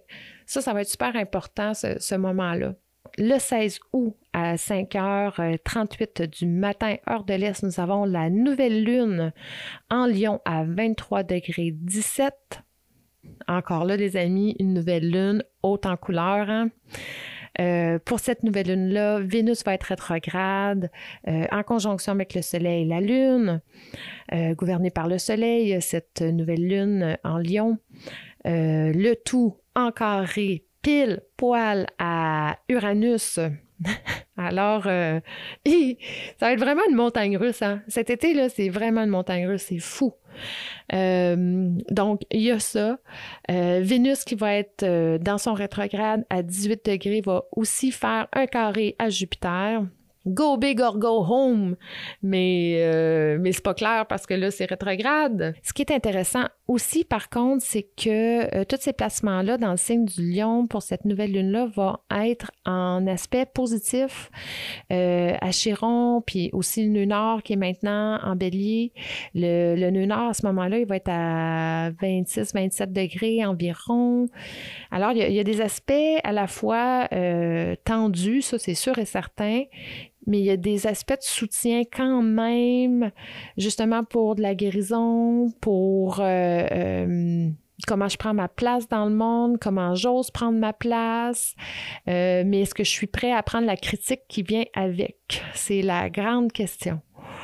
Ça, ça va être super important, ce, ce moment-là. Le seize août, à cinq heures trente-huit du matin, heure de l'Est, nous avons la nouvelle lune en Lion à vingt-trois degrés dix-sept. Encore là, les amis, une nouvelle lune haute en couleur. Hein? Euh, pour cette nouvelle lune-là, Vénus va être rétrograde euh, en conjonction avec le Soleil et la Lune, euh, gouvernée par le Soleil, cette nouvelle lune en Lion. Euh, le tout en carré pile poil à Uranus. Alors, euh, ça va être vraiment une montagne russe. Hein? Cet été, là, c'est vraiment une montagne russe. C'est fou. Euh, donc, il y a ça. Euh, Vénus qui va être euh, dans son rétrograde à dix-huit degrés va aussi faire un carré à Jupiter. Go big or go home! Mais, euh, mais c'est pas clair parce que là, c'est rétrograde. Ce qui est intéressant aussi, par contre, c'est que euh, tous ces placements-là dans le signe du Lion pour cette nouvelle lune-là vont être en aspect positif euh, à Chiron, puis aussi le nœud nord qui est maintenant en Bélier. Le, le nœud nord, à ce moment-là, il va être à vingt-six vingt-sept degrés environ. Alors, il y a, il y a des aspects à la fois euh, tendus, ça c'est sûr et certain, mais il y a des aspects de soutien quand même, justement pour de la guérison, pour euh, euh, comment je prends ma place dans le monde, comment j'ose prendre ma place, euh, mais est-ce que je suis prêt à prendre la critique qui vient avec? C'est la grande question.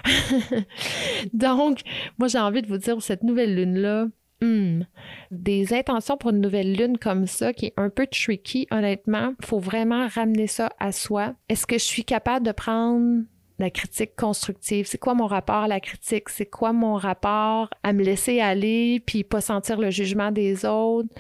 Donc, moi j'ai envie de vous dire, cette nouvelle lune-là, Hmm. des intentions pour une nouvelle lune comme ça, qui est un peu tricky, honnêtement, il faut vraiment ramener ça à soi. Est-ce que je suis capable de prendre la critique constructive? C'est quoi mon rapport à la critique? C'est quoi mon rapport à me laisser aller puis pas sentir le jugement des autres?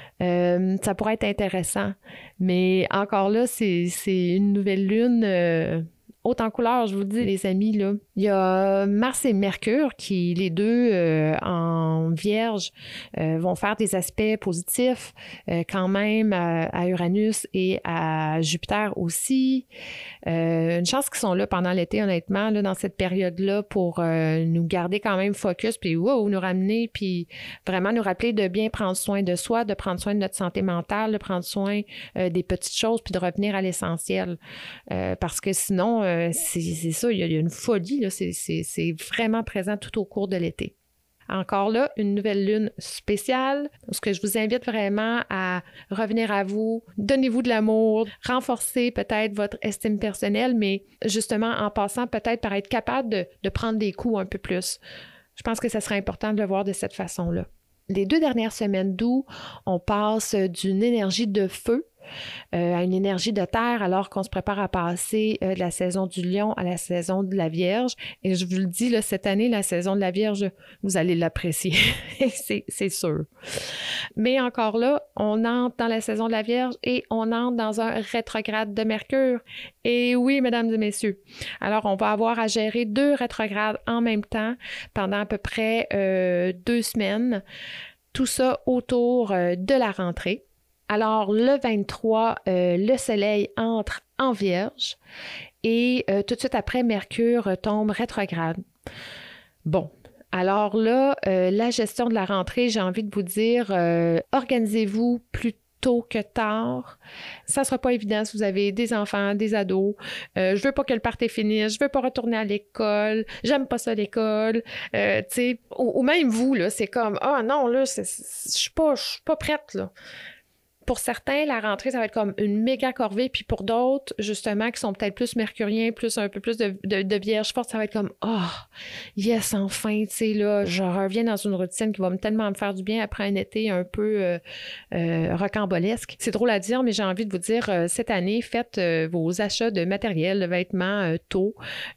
Euh, ça pourrait être intéressant. Mais encore là, c'est, c'est une nouvelle lune... Euh, haute en couleur, je vous dis, les amis, là. Il y a Mars et Mercure qui, les deux, euh, en Vierge, euh, vont faire des aspects positifs euh, quand même à, à Uranus et à Jupiter aussi. Euh, une chance qu'ils sont là pendant l'été, honnêtement, là, dans cette période-là, pour euh, nous garder quand même focus, puis wow, nous ramener, puis vraiment nous rappeler de bien prendre soin de soi, de prendre soin de notre santé mentale, de prendre soin euh, des petites choses, puis de revenir à l'essentiel. Euh, parce que sinon, euh, c'est, c'est ça, il y, a, il y a une folie, là, c'est, c'est, c'est vraiment présent tout au cours de l'été. Encore là, une nouvelle lune spéciale. Ce que je vous invite vraiment à revenir à vous, donnez-vous de l'amour, renforcez peut-être votre estime personnelle, mais justement en passant peut-être par être capable de, de prendre des coups un peu plus. Je pense que ça serait important de le voir de cette façon-là. Les deux dernières semaines d'août, on passe d'une énergie de feu Euh, à une énergie de terre alors qu'on se prépare à passer euh, de la saison du Lion à la saison de la Vierge. Et je vous le dis, là, cette année, la saison de la Vierge, vous allez l'apprécier. c'est, c'est sûr. Mais encore là, on entre dans la saison de la Vierge et on entre dans un rétrograde de Mercure. Et oui, mesdames et messieurs. Alors, on va avoir à gérer deux rétrogrades en même temps pendant à peu près euh, deux semaines. Tout ça autour euh, de la rentrée. Alors, le vingt-trois, euh, le Soleil entre en Vierge et euh, tout de suite après, Mercure tombe rétrograde. Bon, alors là, euh, la gestion de la rentrée, j'ai envie de vous dire, euh, organisez-vous plus tôt que tard. Ça ne sera pas évident si vous avez des enfants, des ados. Euh, je veux pas que le party finisse, je veux pas retourner à l'école, j'aime pas ça l'école. Euh, tu sais, ou, ou même vous, là, c'est comme, ah oh, non, là, je suis pas, je suis pas prête, là. Pour certains, la rentrée, ça va être comme une méga corvée, puis pour d'autres, justement, qui sont peut-être plus mercuriens, plus un peu plus de, de, de vierge forte, ça va être comme « Oh, yes, enfin, tu sais, là, je reviens dans une routine qui va me tellement me faire du bien après un été un peu euh, euh, rocambolesque. » C'est drôle à dire, mais j'ai envie de vous dire, euh, cette année, faites euh, vos achats de matériel, de vêtements euh, tôt.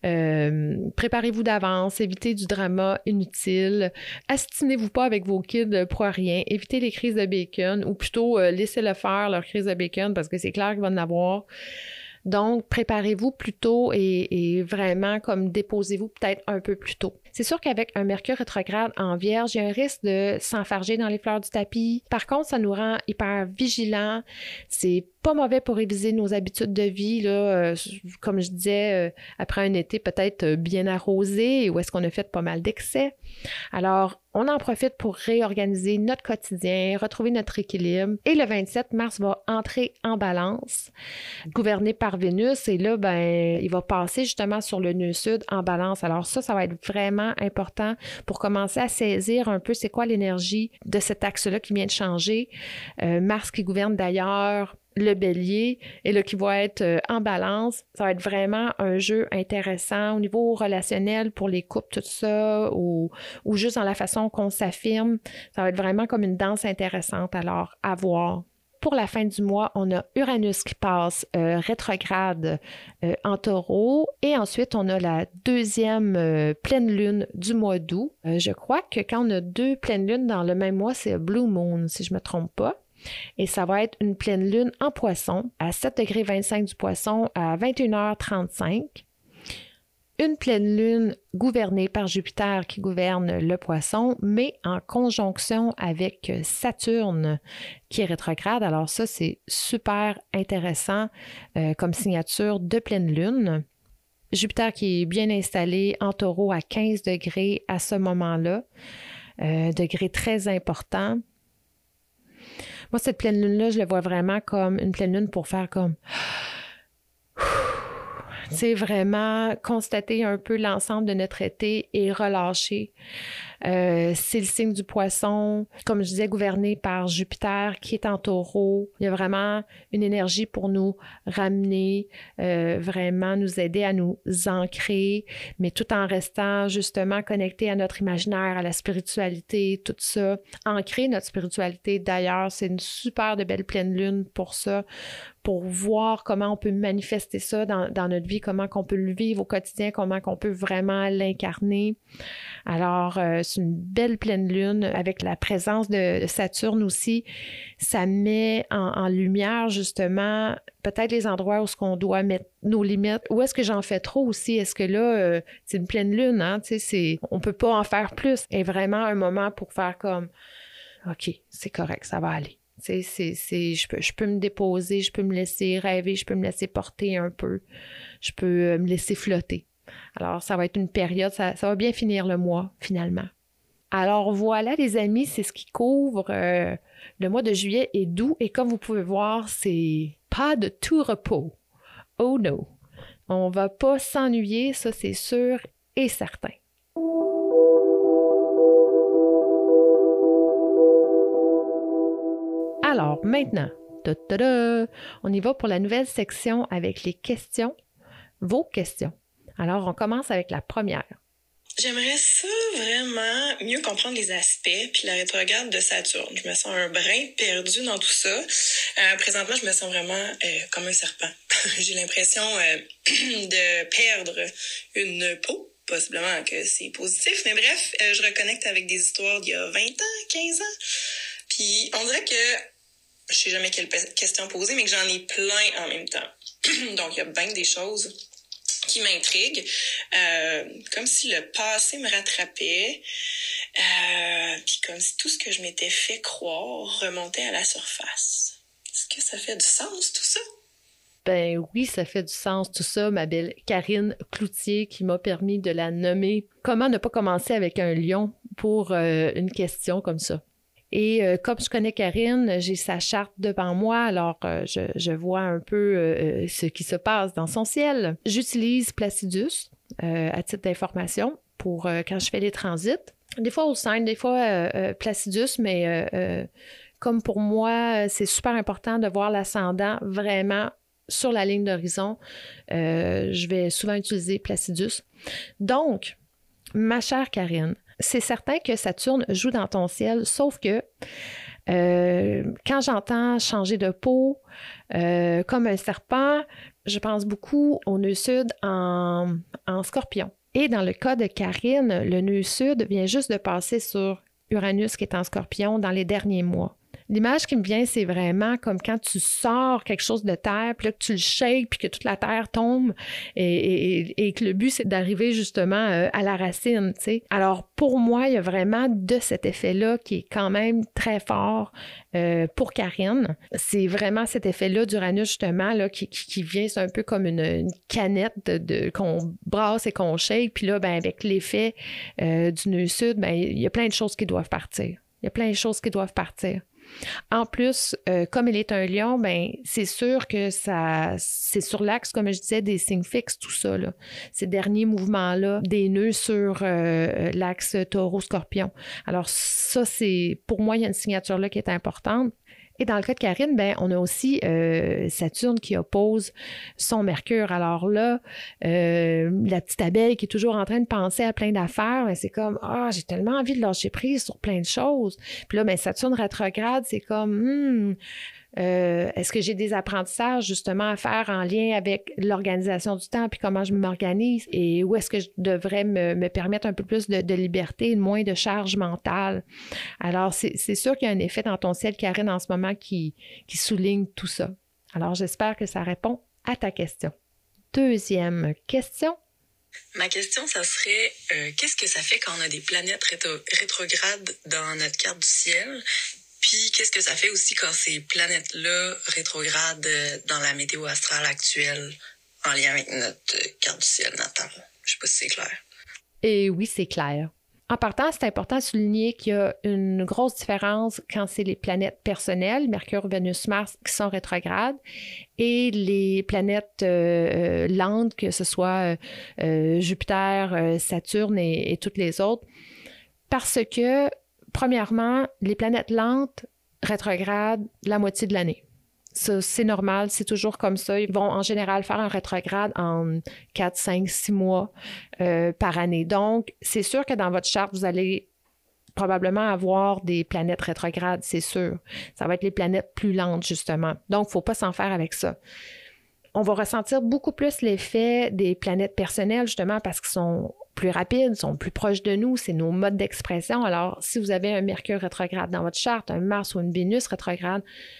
Euh, préparez-vous d'avance, évitez du drama inutile. Astinez-vous pas avec vos kids pour rien. Évitez les crises de bacon, ou plutôt euh, laissez le faire, leur crise de bacon, parce que c'est clair qu'il va en avoir. Donc, préparez-vous plus tôt et, et vraiment comme déposez-vous peut-être un peu plus tôt. C'est sûr qu'avec un Mercure rétrograde en Vierge, il y a un risque de s'enfarger dans les fleurs du tapis. Par contre, ça nous rend hyper vigilants. C'est pas mauvais pour réviser nos habitudes de vie, là, euh, comme je disais, euh, après un été peut-être bien arrosé, où est-ce qu'on a fait pas mal d'excès. Alors, on en profite pour réorganiser notre quotidien, retrouver notre équilibre. Et le vingt-sept mars va entrer en balance, gouverné par Vénus. Et là, ben, il va passer justement sur le nœud sud en balance. Alors ça, ça va être vraiment important pour commencer à saisir un peu c'est quoi l'énergie de cet axe-là qui vient de changer. Euh, Mars qui gouverne d'ailleurs le bélier et là qui va être euh, en balance. Ça va être vraiment un jeu intéressant au niveau relationnel pour les couples, tout ça, ou, ou juste dans la façon qu'on s'affirme. Ça va être vraiment comme une danse intéressante, alors à voir. Pour la fin du mois, on a Uranus qui passe euh, rétrograde euh, en taureau et ensuite on a la deuxième euh, pleine lune du mois d'août. Euh, je crois que quand on a deux pleines lunes dans le même mois, c'est Blue Moon, si je ne me trompe pas. Et ça va être une pleine lune en poisson à sept degrés vingt-cinq du poisson à vingt et une heures trente-cinq. Une pleine lune gouvernée par Jupiter qui gouverne le poisson, mais en conjonction avec Saturne qui est rétrograde. Alors ça, c'est super intéressant euh, comme signature de pleine lune. Jupiter qui est bien installé en taureau à quinze degrés à ce moment-là, euh, degré très important. Moi, cette pleine lune-là, je le vois vraiment comme une pleine lune pour faire comme... C'est vraiment constater un peu l'ensemble de notre été et relâcher. Euh, c'est le signe du poisson, comme je disais, gouverné par Jupiter qui est en taureau. Il y a vraiment une énergie pour nous ramener, euh, vraiment nous aider à nous ancrer, mais tout en restant justement connecté à notre imaginaire, à la spiritualité, tout ça. Ancrer notre spiritualité, d'ailleurs, c'est une super de belle pleine lune pour ça, pour voir comment on peut manifester ça dans, dans notre vie, comment on peut le vivre au quotidien, comment on peut vraiment l'incarner. Alors, euh, c'est une belle pleine lune avec la présence de Saturne aussi. Ça met en, en lumière justement peut-être les endroits où est-ce qu'on doit mettre nos limites. Où est-ce que j'en fais trop aussi? Est-ce que là, euh, c'est une pleine lune, hein? Tu sais, c'est, on peut pas en faire plus. Et vraiment un moment pour faire comme, OK, c'est correct, ça va aller. C'est, c'est, c'est, je peux, je peux me déposer, je peux me laisser rêver, je peux me laisser porter un peu, je peux me laisser flotter. Alors, ça va être une période, ça, ça va bien finir le mois, finalement. Alors, voilà, les amis, c'est ce qui couvre euh, le mois de juillet et d'août. Et comme vous pouvez voir, c'est pas de tout repos. Oh no! On va pas s'ennuyer, ça, c'est sûr et certain. Alors, maintenant, ta-ta-da, on y va pour la nouvelle section avec les questions, vos questions. Alors, on commence avec la première. J'aimerais ça vraiment mieux comprendre les aspects puis la rétrograde de Saturne. Je me sens un brin perdu dans tout ça. Euh, présentement, je me sens vraiment euh, comme un serpent. J'ai l'impression euh, de perdre une peau. Possiblement que c'est positif, mais bref, euh, je reconnecte avec des histoires d'il y a vingt ans, quinze ans. Puis on dirait que je sais jamais quelle question poser, mais que j'en ai plein en même temps. Donc, il y a bien des choses qui m'intriguent. Euh, comme si le passé me rattrapait. Euh, puis comme si tout ce que je m'étais fait croire remontait à la surface. Est-ce que ça fait du sens, tout ça? Ben oui, ça fait du sens, tout ça, ma belle Karine Cloutier qui m'a permis de la nommer. Comment ne pas commencer avec un lion pour euh, une question comme ça? Et euh, comme je connais Karine, j'ai sa charte devant moi, alors euh, je, je vois un peu euh, ce qui se passe dans son ciel. J'utilise Placidus euh, à titre d'information pour euh, quand je fais les transits. Des fois au sein, des fois euh, euh, Placidus, mais euh, euh, comme pour moi, c'est super important de voir l'ascendant vraiment sur la ligne d'horizon. Euh, je vais souvent utiliser Placidus. Donc, ma chère Karine, c'est certain que Saturne joue dans ton ciel, sauf que euh, quand j'entends changer de peau euh, comme un serpent, je pense beaucoup au nœud sud en, en scorpion. Et dans le cas de Karine, le nœud sud vient juste de passer sur Uranus qui est en scorpion dans les derniers mois. L'image qui me vient, c'est vraiment comme quand tu sors quelque chose de terre, puis là, que tu le shakes, puis que toute la terre tombe, et, et, et que le but, c'est d'arriver justement euh, à la racine, tu sais. Alors, pour moi, il y a vraiment de cet effet-là qui est quand même très fort euh, pour Karine. C'est vraiment cet effet-là d'Uranus, justement, là, qui, qui, qui vient, c'est un peu comme une, une canette de, de, qu'on brasse et qu'on shake, puis là, ben, avec l'effet euh, du nœud sud, ben, il y a plein de choses qui doivent partir. Il y a plein de choses qui doivent partir. En plus, euh, comme elle est un lion, ben c'est sûr que ça, c'est sur l'axe, comme je disais, des signes fixes, tout ça, là. Ces derniers mouvements-là, des nœuds sur euh, l'axe taureau-scorpion. Alors ça, c'est, pour moi, il y a une signature là qui est importante. Et dans le cas de Karine, ben, on a aussi euh, Saturne qui oppose son Mercure. Alors là, euh, la petite abeille qui est toujours en train de penser à plein d'affaires, ben, c'est comme « Ah, j'ai tellement envie de lâcher prise sur plein de choses. » Puis là, ben, Saturne rétrograde, c'est comme hmm, « Euh, est-ce que j'ai des apprentissages justement à faire en lien avec l'organisation du temps puis comment je m'organise et où est-ce que je devrais me, me permettre un peu plus de, de liberté et moins de charge mentale. » Alors, c'est, c'est sûr qu'il y a un effet dans ton ciel, Karine, en ce moment qui, qui souligne tout ça. Alors, j'espère que ça répond à ta question. Deuxième question. Ma question, ça serait euh, qu'est-ce que ça fait quand on a des planètes rétro- rétrogrades dans notre carte du ciel? Puis, qu'est-ce que ça fait aussi quand ces planètes-là rétrogradent dans la météo astrale actuelle en lien avec notre carte du ciel natale? Je sais pas si c'est clair. Et oui, c'est clair. En partant, c'est important de souligner qu'il y a une grosse différence quand c'est les planètes personnelles, Mercure, Vénus, Mars, qui sont rétrogrades, et les planètes euh, lentes, que ce soit euh, Jupiter, euh, Saturne et, et toutes les autres, parce que premièrement, les planètes lentes rétrogradent la moitié de l'année. Ça, c'est normal, c'est toujours comme ça. Ils vont en général faire un rétrograde en quatre, cinq, six mois euh, par année. Donc, c'est sûr que dans votre charte, vous allez probablement avoir des planètes rétrogrades, c'est sûr. Ça va être les planètes plus lentes, justement. Donc, il ne faut pas s'en faire avec ça. On va ressentir beaucoup plus l'effet des planètes personnelles, justement, parce qu'ils sont plus rapides, sont plus proches de nous, c'est nos modes d'expression. Alors, si vous avez un Mercure rétrograde dans votre charte, un Mars ou une Vénus rétrograde,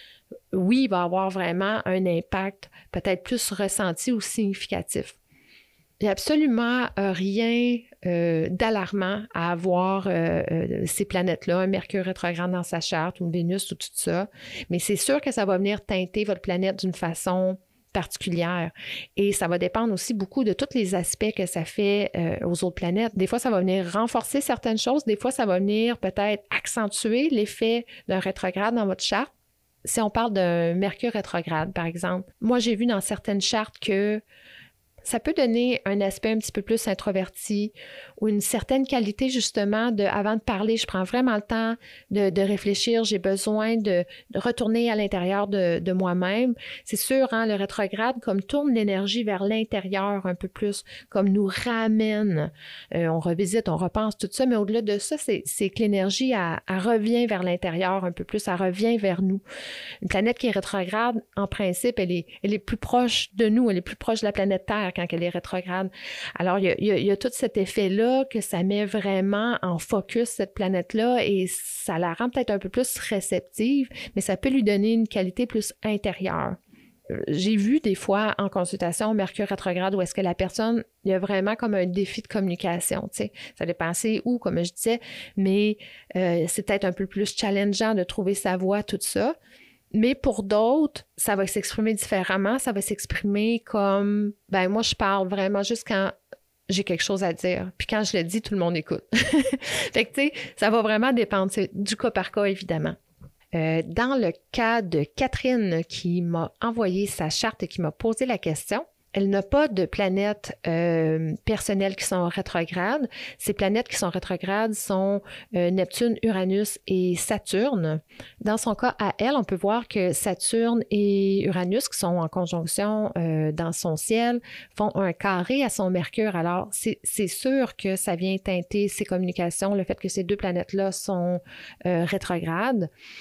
oui, il va avoir vraiment un impact peut-être plus ressenti ou significatif. Il n'y a absolument euh, rien euh, d'alarmant à avoir euh, euh, ces planètes-là, un Mercure rétrograde dans sa charte ou une Vénus ou tout ça, mais c'est sûr que ça va venir teinter votre planète d'une façon particulière. Et ça va dépendre aussi beaucoup de tous les aspects que ça fait euh, aux autres planètes. Des fois, ça va venir renforcer certaines choses. Des fois, ça va venir peut-être accentuer l'effet d'un rétrograde dans votre charte. Si on parle d'un Mercure rétrograde, par exemple, moi, j'ai vu dans certaines chartes que ça peut donner un aspect un petit peu plus introverti ou une certaine qualité, justement, de, avant de parler, je prends vraiment le temps de, de réfléchir. J'ai besoin de, de retourner à l'intérieur de, de moi-même. C'est sûr, hein, le rétrograde, comme tourne l'énergie vers l'intérieur un peu plus, comme nous ramène. Euh, on revisite, on repense, tout ça, mais au-delà de ça, c'est, c'est que l'énergie, elle, elle revient vers l'intérieur un peu plus, elle revient vers nous. Une planète qui est rétrograde, en principe, elle est, elle est plus proche de nous, elle est plus proche de la planète Terre quand elle est rétrograde. Alors, il y a, il y a, il y a tout cet effet-là que ça met vraiment en focus cette planète-là et ça la rend peut-être un peu plus réceptive, mais ça peut lui donner une qualité plus intérieure. J'ai vu des fois en consultation Mercure rétrograde où est-ce que la personne, il y a vraiment comme un défi de communication, tu sais. Ça dépend c'est où, comme je disais, mais euh, c'est peut-être un peu plus challengeant de trouver sa voix, tout ça. Mais pour d'autres, ça va s'exprimer différemment. Ça va s'exprimer comme, ben moi, je parle vraiment juste quand j'ai quelque chose à dire. Puis quand je le dis, tout le monde écoute. Fait que, tu sais, ça va vraiment dépendre du cas par cas, évidemment. Euh, dans le cas de Catherine qui m'a envoyé sa charte et qui m'a posé la question, elle n'a pas de planètes euh, personnelles qui sont rétrogrades. Ces planètes qui sont rétrogrades sont euh, Neptune, Uranus et Saturne. Dans son cas, à elle, on peut voir que Saturne et Uranus, qui sont en conjonction euh, dans son ciel, font un carré à son Mercure. Alors, c'est, c'est sûr que ça vient teinter ses communications, le fait que ces deux planètes-là sont euh, rétrogrades.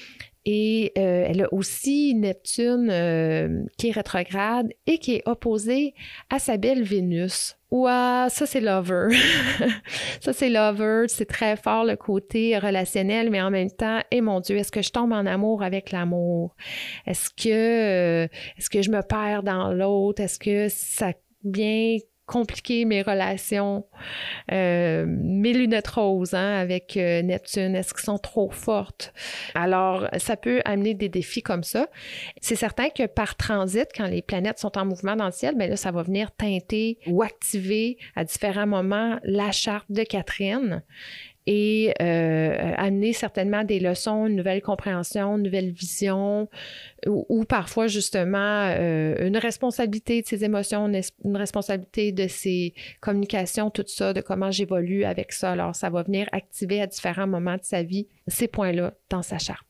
Et euh, elle a aussi Neptune euh, qui est rétrograde et qui est opposée à sa belle Vénus. Ouah, ça c'est lover. Ça c'est lover, c'est très fort le côté relationnel, mais en même temps, eh mon Dieu, est-ce que je tombe en amour avec l'amour? Est-ce que, euh, est-ce que je me perds dans l'autre? Est-ce que ça vient compliquer mes relations? Euh, mes lunettes roses hein, avec euh, Neptune, est-ce qu'elles sont trop fortes? Alors, ça peut amener des défis comme ça. C'est certain que par transit, quand les planètes sont en mouvement dans le ciel, bien là, ça va venir teinter ou activer à différents moments la charte de Catherine et euh, amener certainement des leçons, une nouvelle compréhension, une nouvelle vision ou, ou parfois justement euh, une responsabilité de ses émotions, une, une responsabilité de ses communications, tout ça, de comment j'évolue avec ça. Alors, ça va venir activer à différents moments de sa vie ces points-là dans sa charte.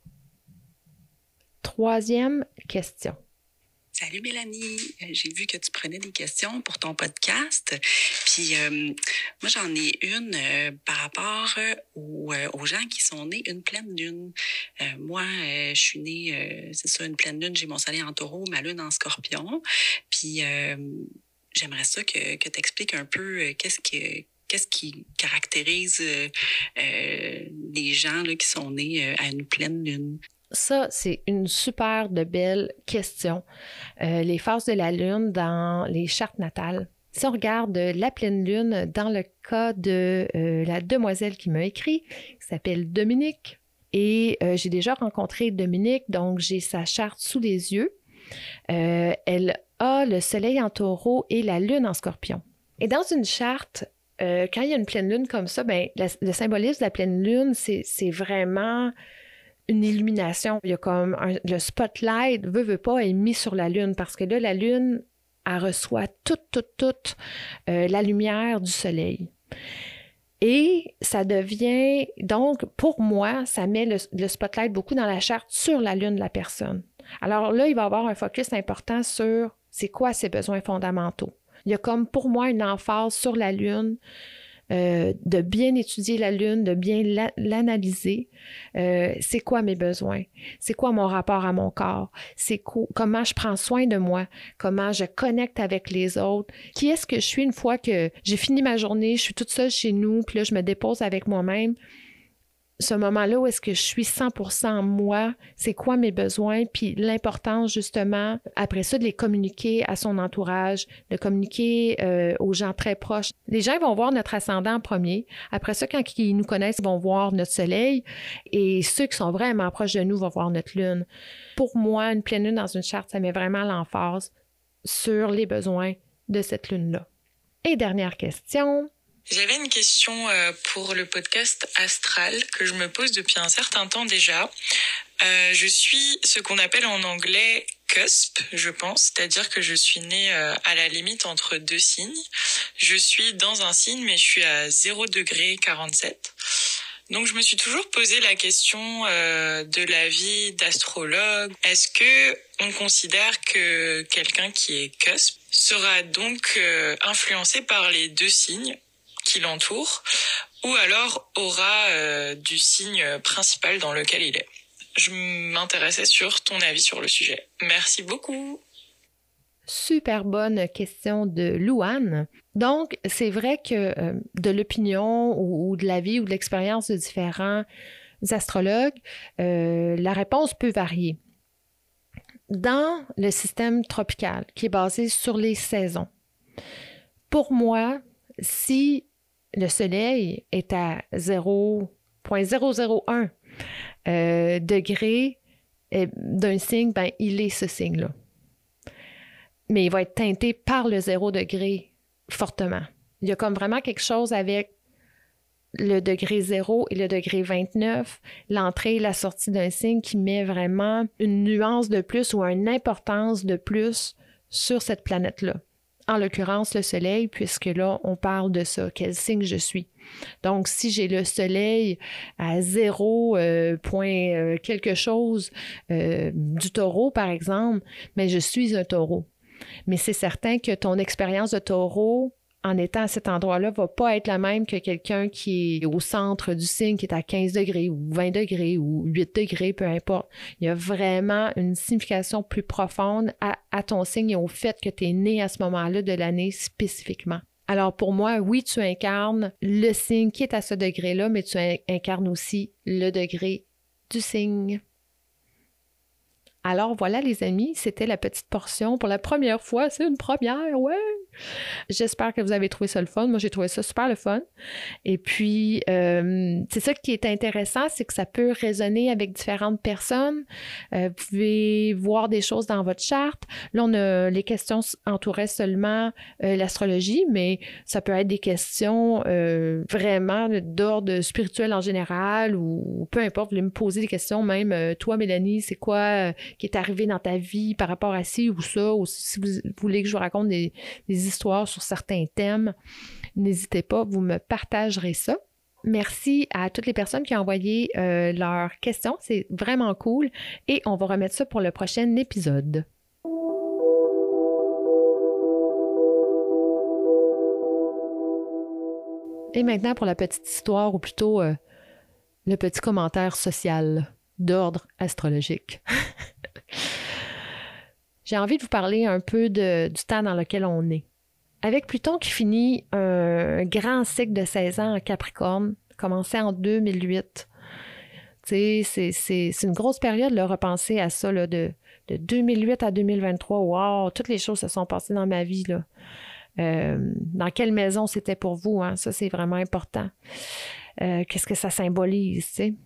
Troisième question. Salut Mélanie, j'ai vu que tu prenais des questions pour ton podcast. Puis euh, moi j'en ai une euh, par rapport euh, aux, euh, aux gens qui sont nés une pleine lune. Euh, moi euh, je suis née, euh, c'est ça, une pleine lune, j'ai mon soleil en taureau, ma lune en scorpion. Puis euh, j'aimerais ça que, que tu expliques un peu euh, qu'est-ce que Qu'est-ce qui caractérise euh, euh, les gens là, qui sont nés euh, à une pleine lune? Ça, c'est une super de belle question. Euh, les phases de la Lune dans les chartes natales. Si on regarde la pleine Lune, dans le cas de euh, la demoiselle qui m'a écrit, qui s'appelle Dominique, et euh, j'ai déjà rencontré Dominique, donc j'ai sa charte sous les yeux. Euh, elle a le soleil en taureau et la Lune en scorpion. Et dans une charte, euh, quand il y a une pleine Lune comme ça, ben, la, le symbolisme de la pleine Lune, c'est, c'est vraiment une illumination. Il y a comme un, le spotlight, veut, veut pas, est mis sur la Lune parce que là, la Lune, elle reçoit toute, toute, toute euh, la lumière du soleil. Et ça devient, donc, pour moi, ça met le, le spotlight beaucoup dans la charte sur la Lune de la personne. Alors là, il va y avoir un focus important sur c'est quoi ses besoins fondamentaux. Il y a comme, pour moi, une emphase sur la Lune, Euh, de bien étudier la Lune, de bien la, l'analyser. Euh, c'est quoi mes besoins? C'est quoi mon rapport à mon corps? C'est co- comment je prends soin de moi? Comment je connecte avec les autres? Qui est-ce que je suis une fois que j'ai fini ma journée, je suis toute seule chez nous, puis là, je me dépose avec moi-même? Ce moment-là où est-ce que je suis cent pour cent moi, c'est quoi mes besoins, puis l'importance justement, après ça, de les communiquer à son entourage, de communiquer euh, aux gens très proches. Les gens vont voir notre ascendant en premier. Après ça, quand ils nous connaissent, ils vont voir notre soleil et ceux qui sont vraiment proches de nous vont voir notre lune. Pour moi, une pleine lune dans une charte, ça met vraiment l'emphase sur les besoins de cette lune-là. Et dernière question. J'avais une question euh, pour le podcast Astral que je me pose depuis un certain temps déjà. Euh, je suis ce qu'on appelle en anglais cusp, je pense, c'est-à-dire que je suis née euh, à la limite entre deux signes. Je suis dans un signe, mais je suis à zéro degré quarante-sept. Donc je me suis toujours posé la question euh, de la vie d'astrologue. Est-ce que on considère que quelqu'un qui est cusp sera donc euh, influencé par les deux signes qui l'entoure, ou alors aura euh, du signe principal dans lequel il est. Je m'intéressais sur ton avis sur le sujet. Merci beaucoup. Super bonne question de Louane. Donc, c'est vrai que euh, de l'opinion ou, ou de la vie ou de l'expérience de différents astrologues, euh, la réponse peut varier. Dans le système tropical, qui est basé sur les saisons, pour moi, si le soleil est à zéro virgule zéro zéro un euh, degré euh, d'un signe, ben, il est ce signe-là. Mais il va être teinté par le zéro degré fortement. Il y a comme vraiment quelque chose avec le degré zéro et le degré vingt-neuf, l'entrée et la sortie d'un signe qui met vraiment une nuance de plus ou une importance de plus sur cette planète-là. En l'occurrence, le soleil, puisque là, on parle de ça, quel signe je suis. Donc, si j'ai le soleil à zéro euh, point euh, quelque chose euh, du taureau, par exemple, mais je suis un taureau. Mais c'est certain que ton expérience de taureau en étant à cet endroit-là, va pas être la même que quelqu'un qui est au centre du signe, qui est à quinze degrés ou vingt degrés ou huit degrés, peu importe. Il y a vraiment une signification plus profonde à, à ton signe et au fait que tu es né à ce moment-là de l'année spécifiquement. Alors pour moi, oui, tu incarnes le signe qui est à ce degré-là, mais tu incarnes aussi le degré du signe. Alors voilà les amis, c'était la petite portion pour la première fois, c'est une première, ouais! J'espère que vous avez trouvé ça le fun. Moi, j'ai trouvé ça super le fun. Et puis, euh, c'est ça qui est intéressant, c'est que ça peut résonner avec différentes personnes. Euh, vous pouvez voir des choses dans votre charte. Là, on a, les questions entouraient seulement euh, l'astrologie, mais ça peut être des questions euh, vraiment d'ordre spirituel en général ou, ou peu importe, vous voulez me poser des questions, même euh, toi, Mélanie, c'est quoi euh, qui est arrivé dans ta vie par rapport à ci ou ça, ou si vous voulez que je vous raconte des, des histoires sur certains thèmes, n'hésitez pas, vous me partagerez ça. Merci à toutes les personnes qui ont envoyé euh, leurs questions, c'est vraiment cool et on va remettre ça pour le prochain épisode. Et maintenant pour la petite histoire, ou plutôt euh, le petit commentaire social d'ordre astrologique. J'ai envie de vous parler un peu de, du temps dans lequel on est. Avec Pluton qui finit un grand cycle de seize ans en Capricorne, commencé en deux mille huit. Tu sais, c'est, c'est, c'est une grosse période, là, repenser à ça, là, de, de deux mille huit à deux mille vingt-trois. Wow, toutes les choses se sont passées dans ma vie, là. Euh, dans quelle maison c'était pour vous, hein? Ça, c'est vraiment important. Euh, qu'est-ce que ça symbolise, tu sais?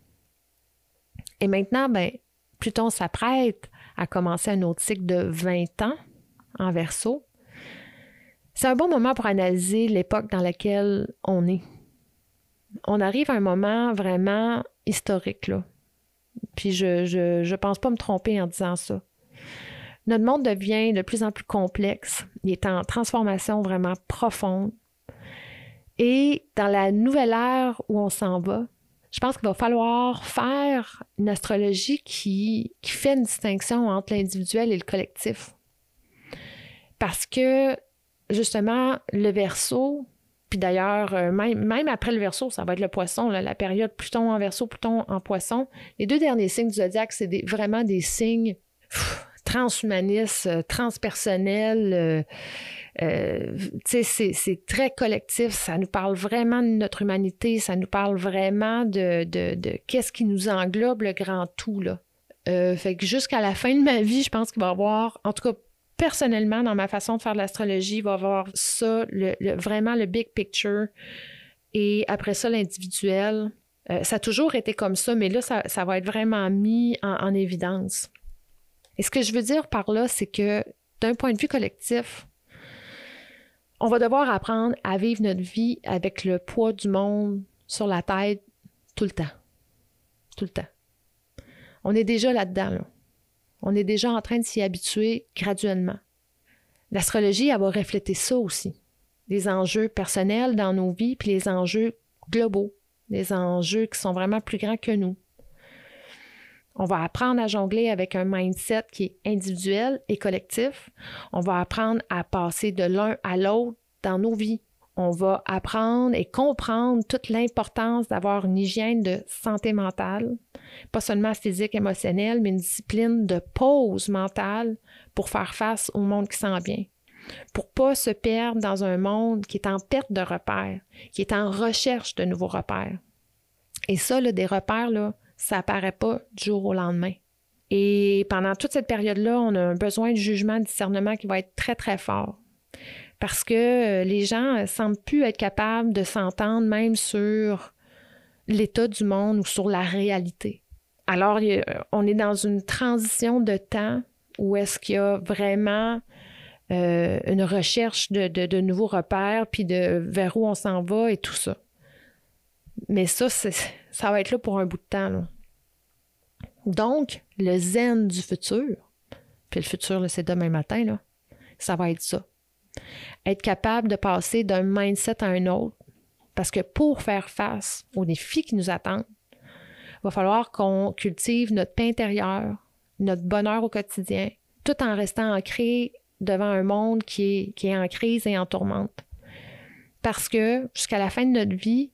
Et maintenant, ben, Pluton s'apprête à commencer un autre cycle de vingt ans en Verseau. C'est un bon moment pour analyser l'époque dans laquelle on est. On arrive à un moment vraiment historique, là. Puis je, je, je pense pas me tromper en disant ça. Notre monde devient de plus en plus complexe. Il est en transformation vraiment profonde. Et dans la nouvelle ère où on s'en va, je pense qu'il va falloir faire une astrologie qui, qui fait une distinction entre l'individuel et le collectif. Parce que, justement, le Verseau, puis d'ailleurs, euh, même, même après le Verseau, ça va être le Poisson, là, la période Pluton en Verseau, Pluton en Poisson. Les deux derniers signes du zodiaque, c'est des, vraiment des signes pff, transhumanistes, euh, transpersonnels. Euh, euh, tu sais, c'est, c'est très collectif. Ça nous parle vraiment de notre humanité. Ça nous parle vraiment de, de, de qu'est-ce qui nous englobe, le grand tout, là. Euh, fait que jusqu'à la fin de ma vie, je pense qu'il va y avoir, en tout cas, personnellement, dans ma façon de faire de l'astrologie, il va y avoir ça, le, le, vraiment le big picture. Et après ça, l'individuel. Euh, ça a toujours été comme ça, mais là, ça, ça va être vraiment mis en, en évidence. Et ce que je veux dire par là, c'est que d'un point de vue collectif, on va devoir apprendre à vivre notre vie avec le poids du monde sur la tête tout le temps. Tout le temps. On est déjà là-dedans, là. On est déjà en train de s'y habituer graduellement. L'astrologie, elle va refléter ça aussi. Les enjeux personnels dans nos vies, puis les enjeux globaux. Les enjeux qui sont vraiment plus grands que nous. On va apprendre à jongler avec un mindset qui est individuel et collectif. On va apprendre à passer de l'un à l'autre dans nos vies. On va apprendre et comprendre toute l'importance d'avoir une hygiène de santé mentale, pas seulement physique, émotionnelle, mais une discipline de pause mentale pour faire face au monde qui s'en vient. Pour pas se perdre dans un monde qui est en perte de repères, qui est en recherche de nouveaux repères. Et ça, là, des repères, là, ça apparaît pas du jour au lendemain. Et pendant toute cette période-là, on a un besoin de jugement, de discernement qui va être très, très fort. Parce que les gens ne semblent plus être capables de s'entendre même sur l'état du monde ou sur la réalité. Alors, on est dans une transition de temps où est-ce qu'il y a vraiment euh, une recherche de, de, de nouveaux repères, puis de vers où on s'en va et tout ça. Mais ça, c'est, ça va être là pour un bout de temps, là. Donc, le zen du futur, puis le futur, là, c'est demain matin, là, ça va être ça. Être capable de passer d'un mindset à un autre, parce que pour faire face aux défis qui nous attendent, il va falloir qu'on cultive notre paix intérieure, notre bonheur au quotidien, tout en restant ancré devant un monde qui est, qui est en crise et en tourmente. Parce que jusqu'à la fin de notre vie,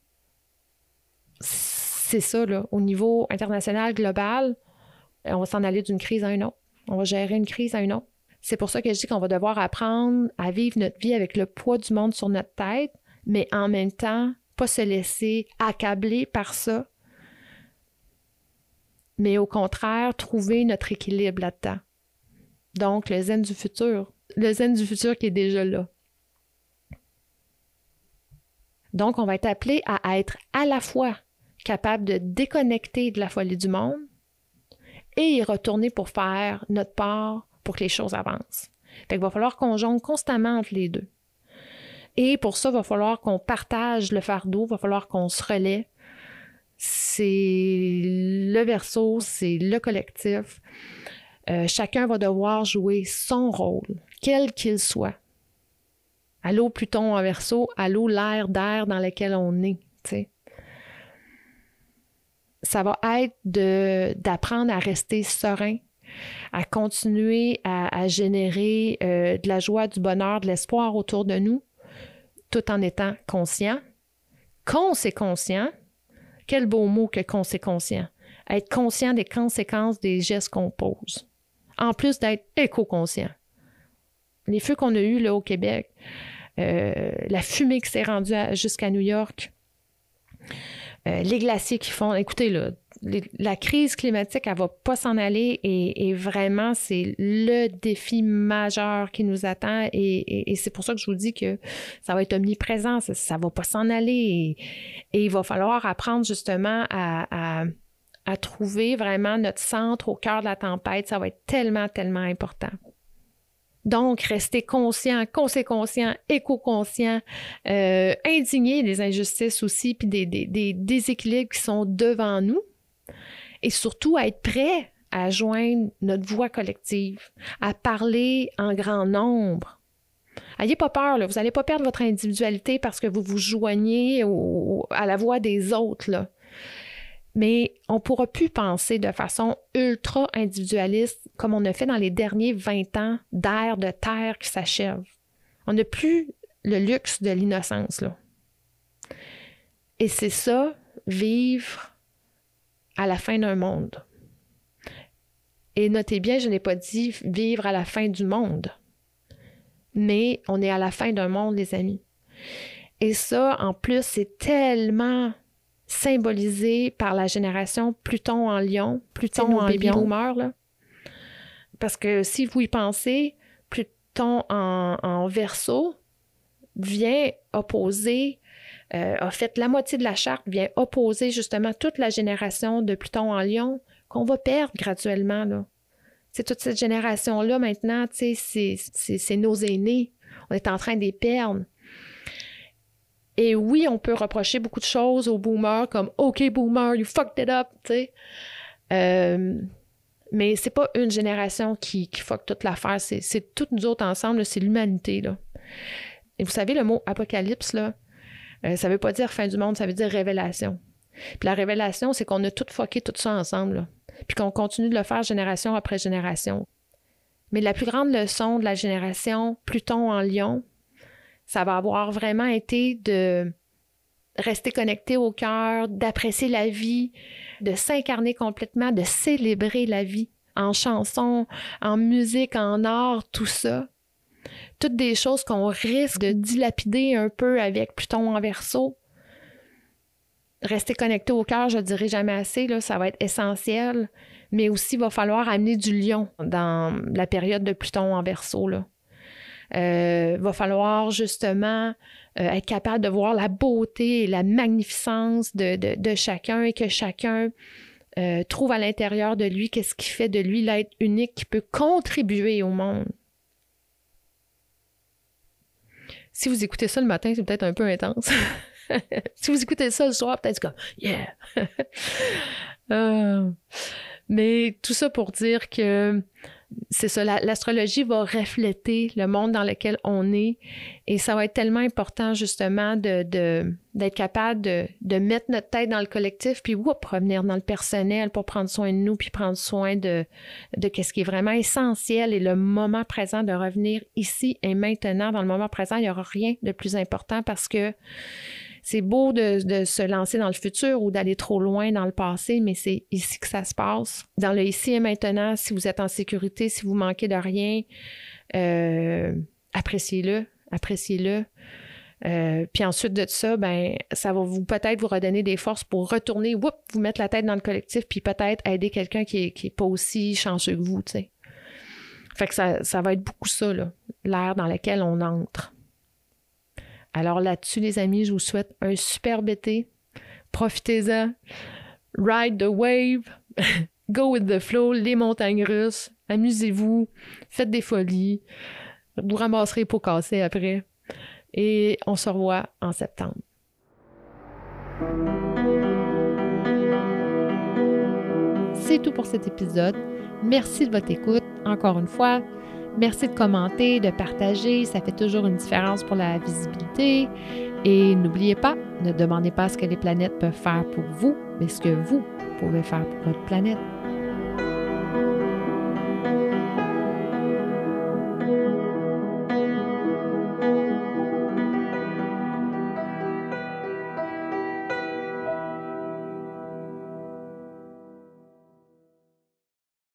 c'est ça, là, au niveau international, global, on va s'en aller d'une crise à une autre. On va gérer une crise à une autre. C'est pour ça que je dis qu'on va devoir apprendre à vivre notre vie avec le poids du monde sur notre tête, mais en même temps, pas se laisser accabler par ça, mais au contraire, trouver notre équilibre là-dedans. Donc, le zen du futur. Le zen du futur qui est déjà là. Donc, on va être appelé à être à la fois capable de déconnecter de la folie du monde et y retourner pour faire notre part pour que les choses avancent. Fait qu'il va falloir qu'on jongle constamment entre les deux. Et pour ça, il va falloir qu'on partage le fardeau, il va falloir qu'on se relaie. C'est le Verseau, c'est le collectif. Euh, chacun va devoir jouer son rôle, quel qu'il soit. Allô, Pluton en Verseau, allô, l'air d'air dans lequel on est, tu sais. Ça va être de, d'apprendre à rester serein, à continuer à, à générer euh, de la joie, du bonheur, de l'espoir autour de nous, tout en étant conscient. Qu'on c'est conscient. Quel beau mot que qu'on c'est conscient. Être conscient des conséquences des gestes qu'on pose. En plus d'être éco-conscient. Les feux qu'on a eus là, au Québec, euh, la fumée qui s'est rendue à, jusqu'à New York, euh, les glaciers qui font... Écoutez, là, les, la crise climatique, elle ne va pas s'en aller et, et vraiment, c'est le défi majeur qui nous attend et, et, et c'est pour ça que je vous dis que ça va être omniprésent, ça ne va pas s'en aller et, et il va falloir apprendre justement à, à, à trouver vraiment notre centre au cœur de la tempête. Ça va être tellement, tellement important. Donc, rester conscient, conscient, éco-conscient, euh, indigné des injustices aussi, puis des, des, des déséquilibres qui sont devant nous. Et surtout, à être prêt à joindre notre voix collective, à parler en grand nombre. N'ayez pas peur, là, vous n'allez pas perdre votre individualité parce que vous vous joignez au, à la voix des autres, là. Mais on ne pourra plus penser de façon ultra individualiste comme on a fait dans les derniers vingt ans d'ère de terre qui s'achève. On n'a plus le luxe de l'innocence, là. Et c'est ça, vivre à la fin d'un monde. Et notez bien, je n'ai pas dit vivre à la fin du monde, mais on est à la fin d'un monde, les amis. Et ça, en plus, c'est tellement symbolisé par la génération Pluton en Lion, Pluton en baby boomer, là. Parce que si vous y pensez, Pluton en, en Verseau vient opposer, euh, a fait la moitié de la charte, vient opposer justement toute la génération de Pluton en Lion qu'on va perdre graduellement, là. C'est toute cette génération-là maintenant, tu sais, c'est, c'est, c'est nos aînés. On est en train de les perdre. Et oui, on peut reprocher beaucoup de choses aux boomers, comme « OK, boomer, you fucked it up », tu sais. Euh, mais c'est pas une génération qui, qui fuck toute l'affaire, c'est, c'est toutes nous autres ensemble, là, c'est l'humanité, là. Et vous savez, le mot « apocalypse », là, euh, ça veut pas dire fin du monde, ça veut dire révélation. Puis la révélation, c'est qu'on a tout fucké tout ça ensemble, là. Puis qu'on continue de le faire génération après génération. Mais la plus grande leçon de la génération Pluton en Lion, ça va avoir vraiment été de rester connecté au cœur, d'apprécier la vie, de s'incarner complètement, de célébrer la vie en chanson, en musique, en art, tout ça. Toutes des choses qu'on risque de dilapider un peu avec Pluton en Verseau. Rester connecté au cœur, je ne dirai jamais assez, là, ça va être essentiel, mais aussi il va falloir amener du lion dans la période de Pluton en Verseau, là. Euh, va falloir justement euh, être capable de voir la beauté et la magnificence de, de, de chacun et que chacun euh, trouve à l'intérieur de lui qu'est-ce qui fait de lui l'être unique qui peut contribuer au monde. Si vous écoutez ça le matin, c'est peut-être un peu intense. Si vous écoutez ça le soir, peut-être comme « Yeah! » euh, Mais tout ça pour dire que c'est ça, la, l'astrologie va refléter le monde dans lequel on est et ça va être tellement important justement de, de, d'être capable de, de mettre notre tête dans le collectif puis whoop, revenir dans le personnel pour prendre soin de nous puis prendre soin de, de ce qui est vraiment essentiel et le moment présent, de revenir ici et maintenant. Dans le moment présent, il n'y aura rien de plus important parce que c'est beau de, de se lancer dans le futur ou d'aller trop loin dans le passé, mais c'est ici que ça se passe. Dans le ici et maintenant, si vous êtes en sécurité, si vous manquez de rien, euh, appréciez-le, appréciez-le. Euh, puis ensuite de ça, ben, ça va vous peut-être vous redonner des forces pour retourner, whoop, vous mettre la tête dans le collectif, puis peut-être aider quelqu'un qui est, qui est pas aussi chanceux que vous, tu sais. Fait que ça, ça va être beaucoup ça, là, l'ère dans laquelle on entre. Alors là-dessus, les amis, je vous souhaite un superbe été. Profitez-en. Ride the wave. Go with the flow. Les montagnes russes. Amusez-vous. Faites des folies. Vous ramasserez les pots cassés après. Et on se revoit en septembre. C'est tout pour cet épisode. Merci de votre écoute. Encore une fois, merci de commenter, de partager. Ça fait toujours une différence pour la visibilité. Et n'oubliez pas, ne demandez pas ce que les planètes peuvent faire pour vous, mais ce que vous pouvez faire pour votre planète.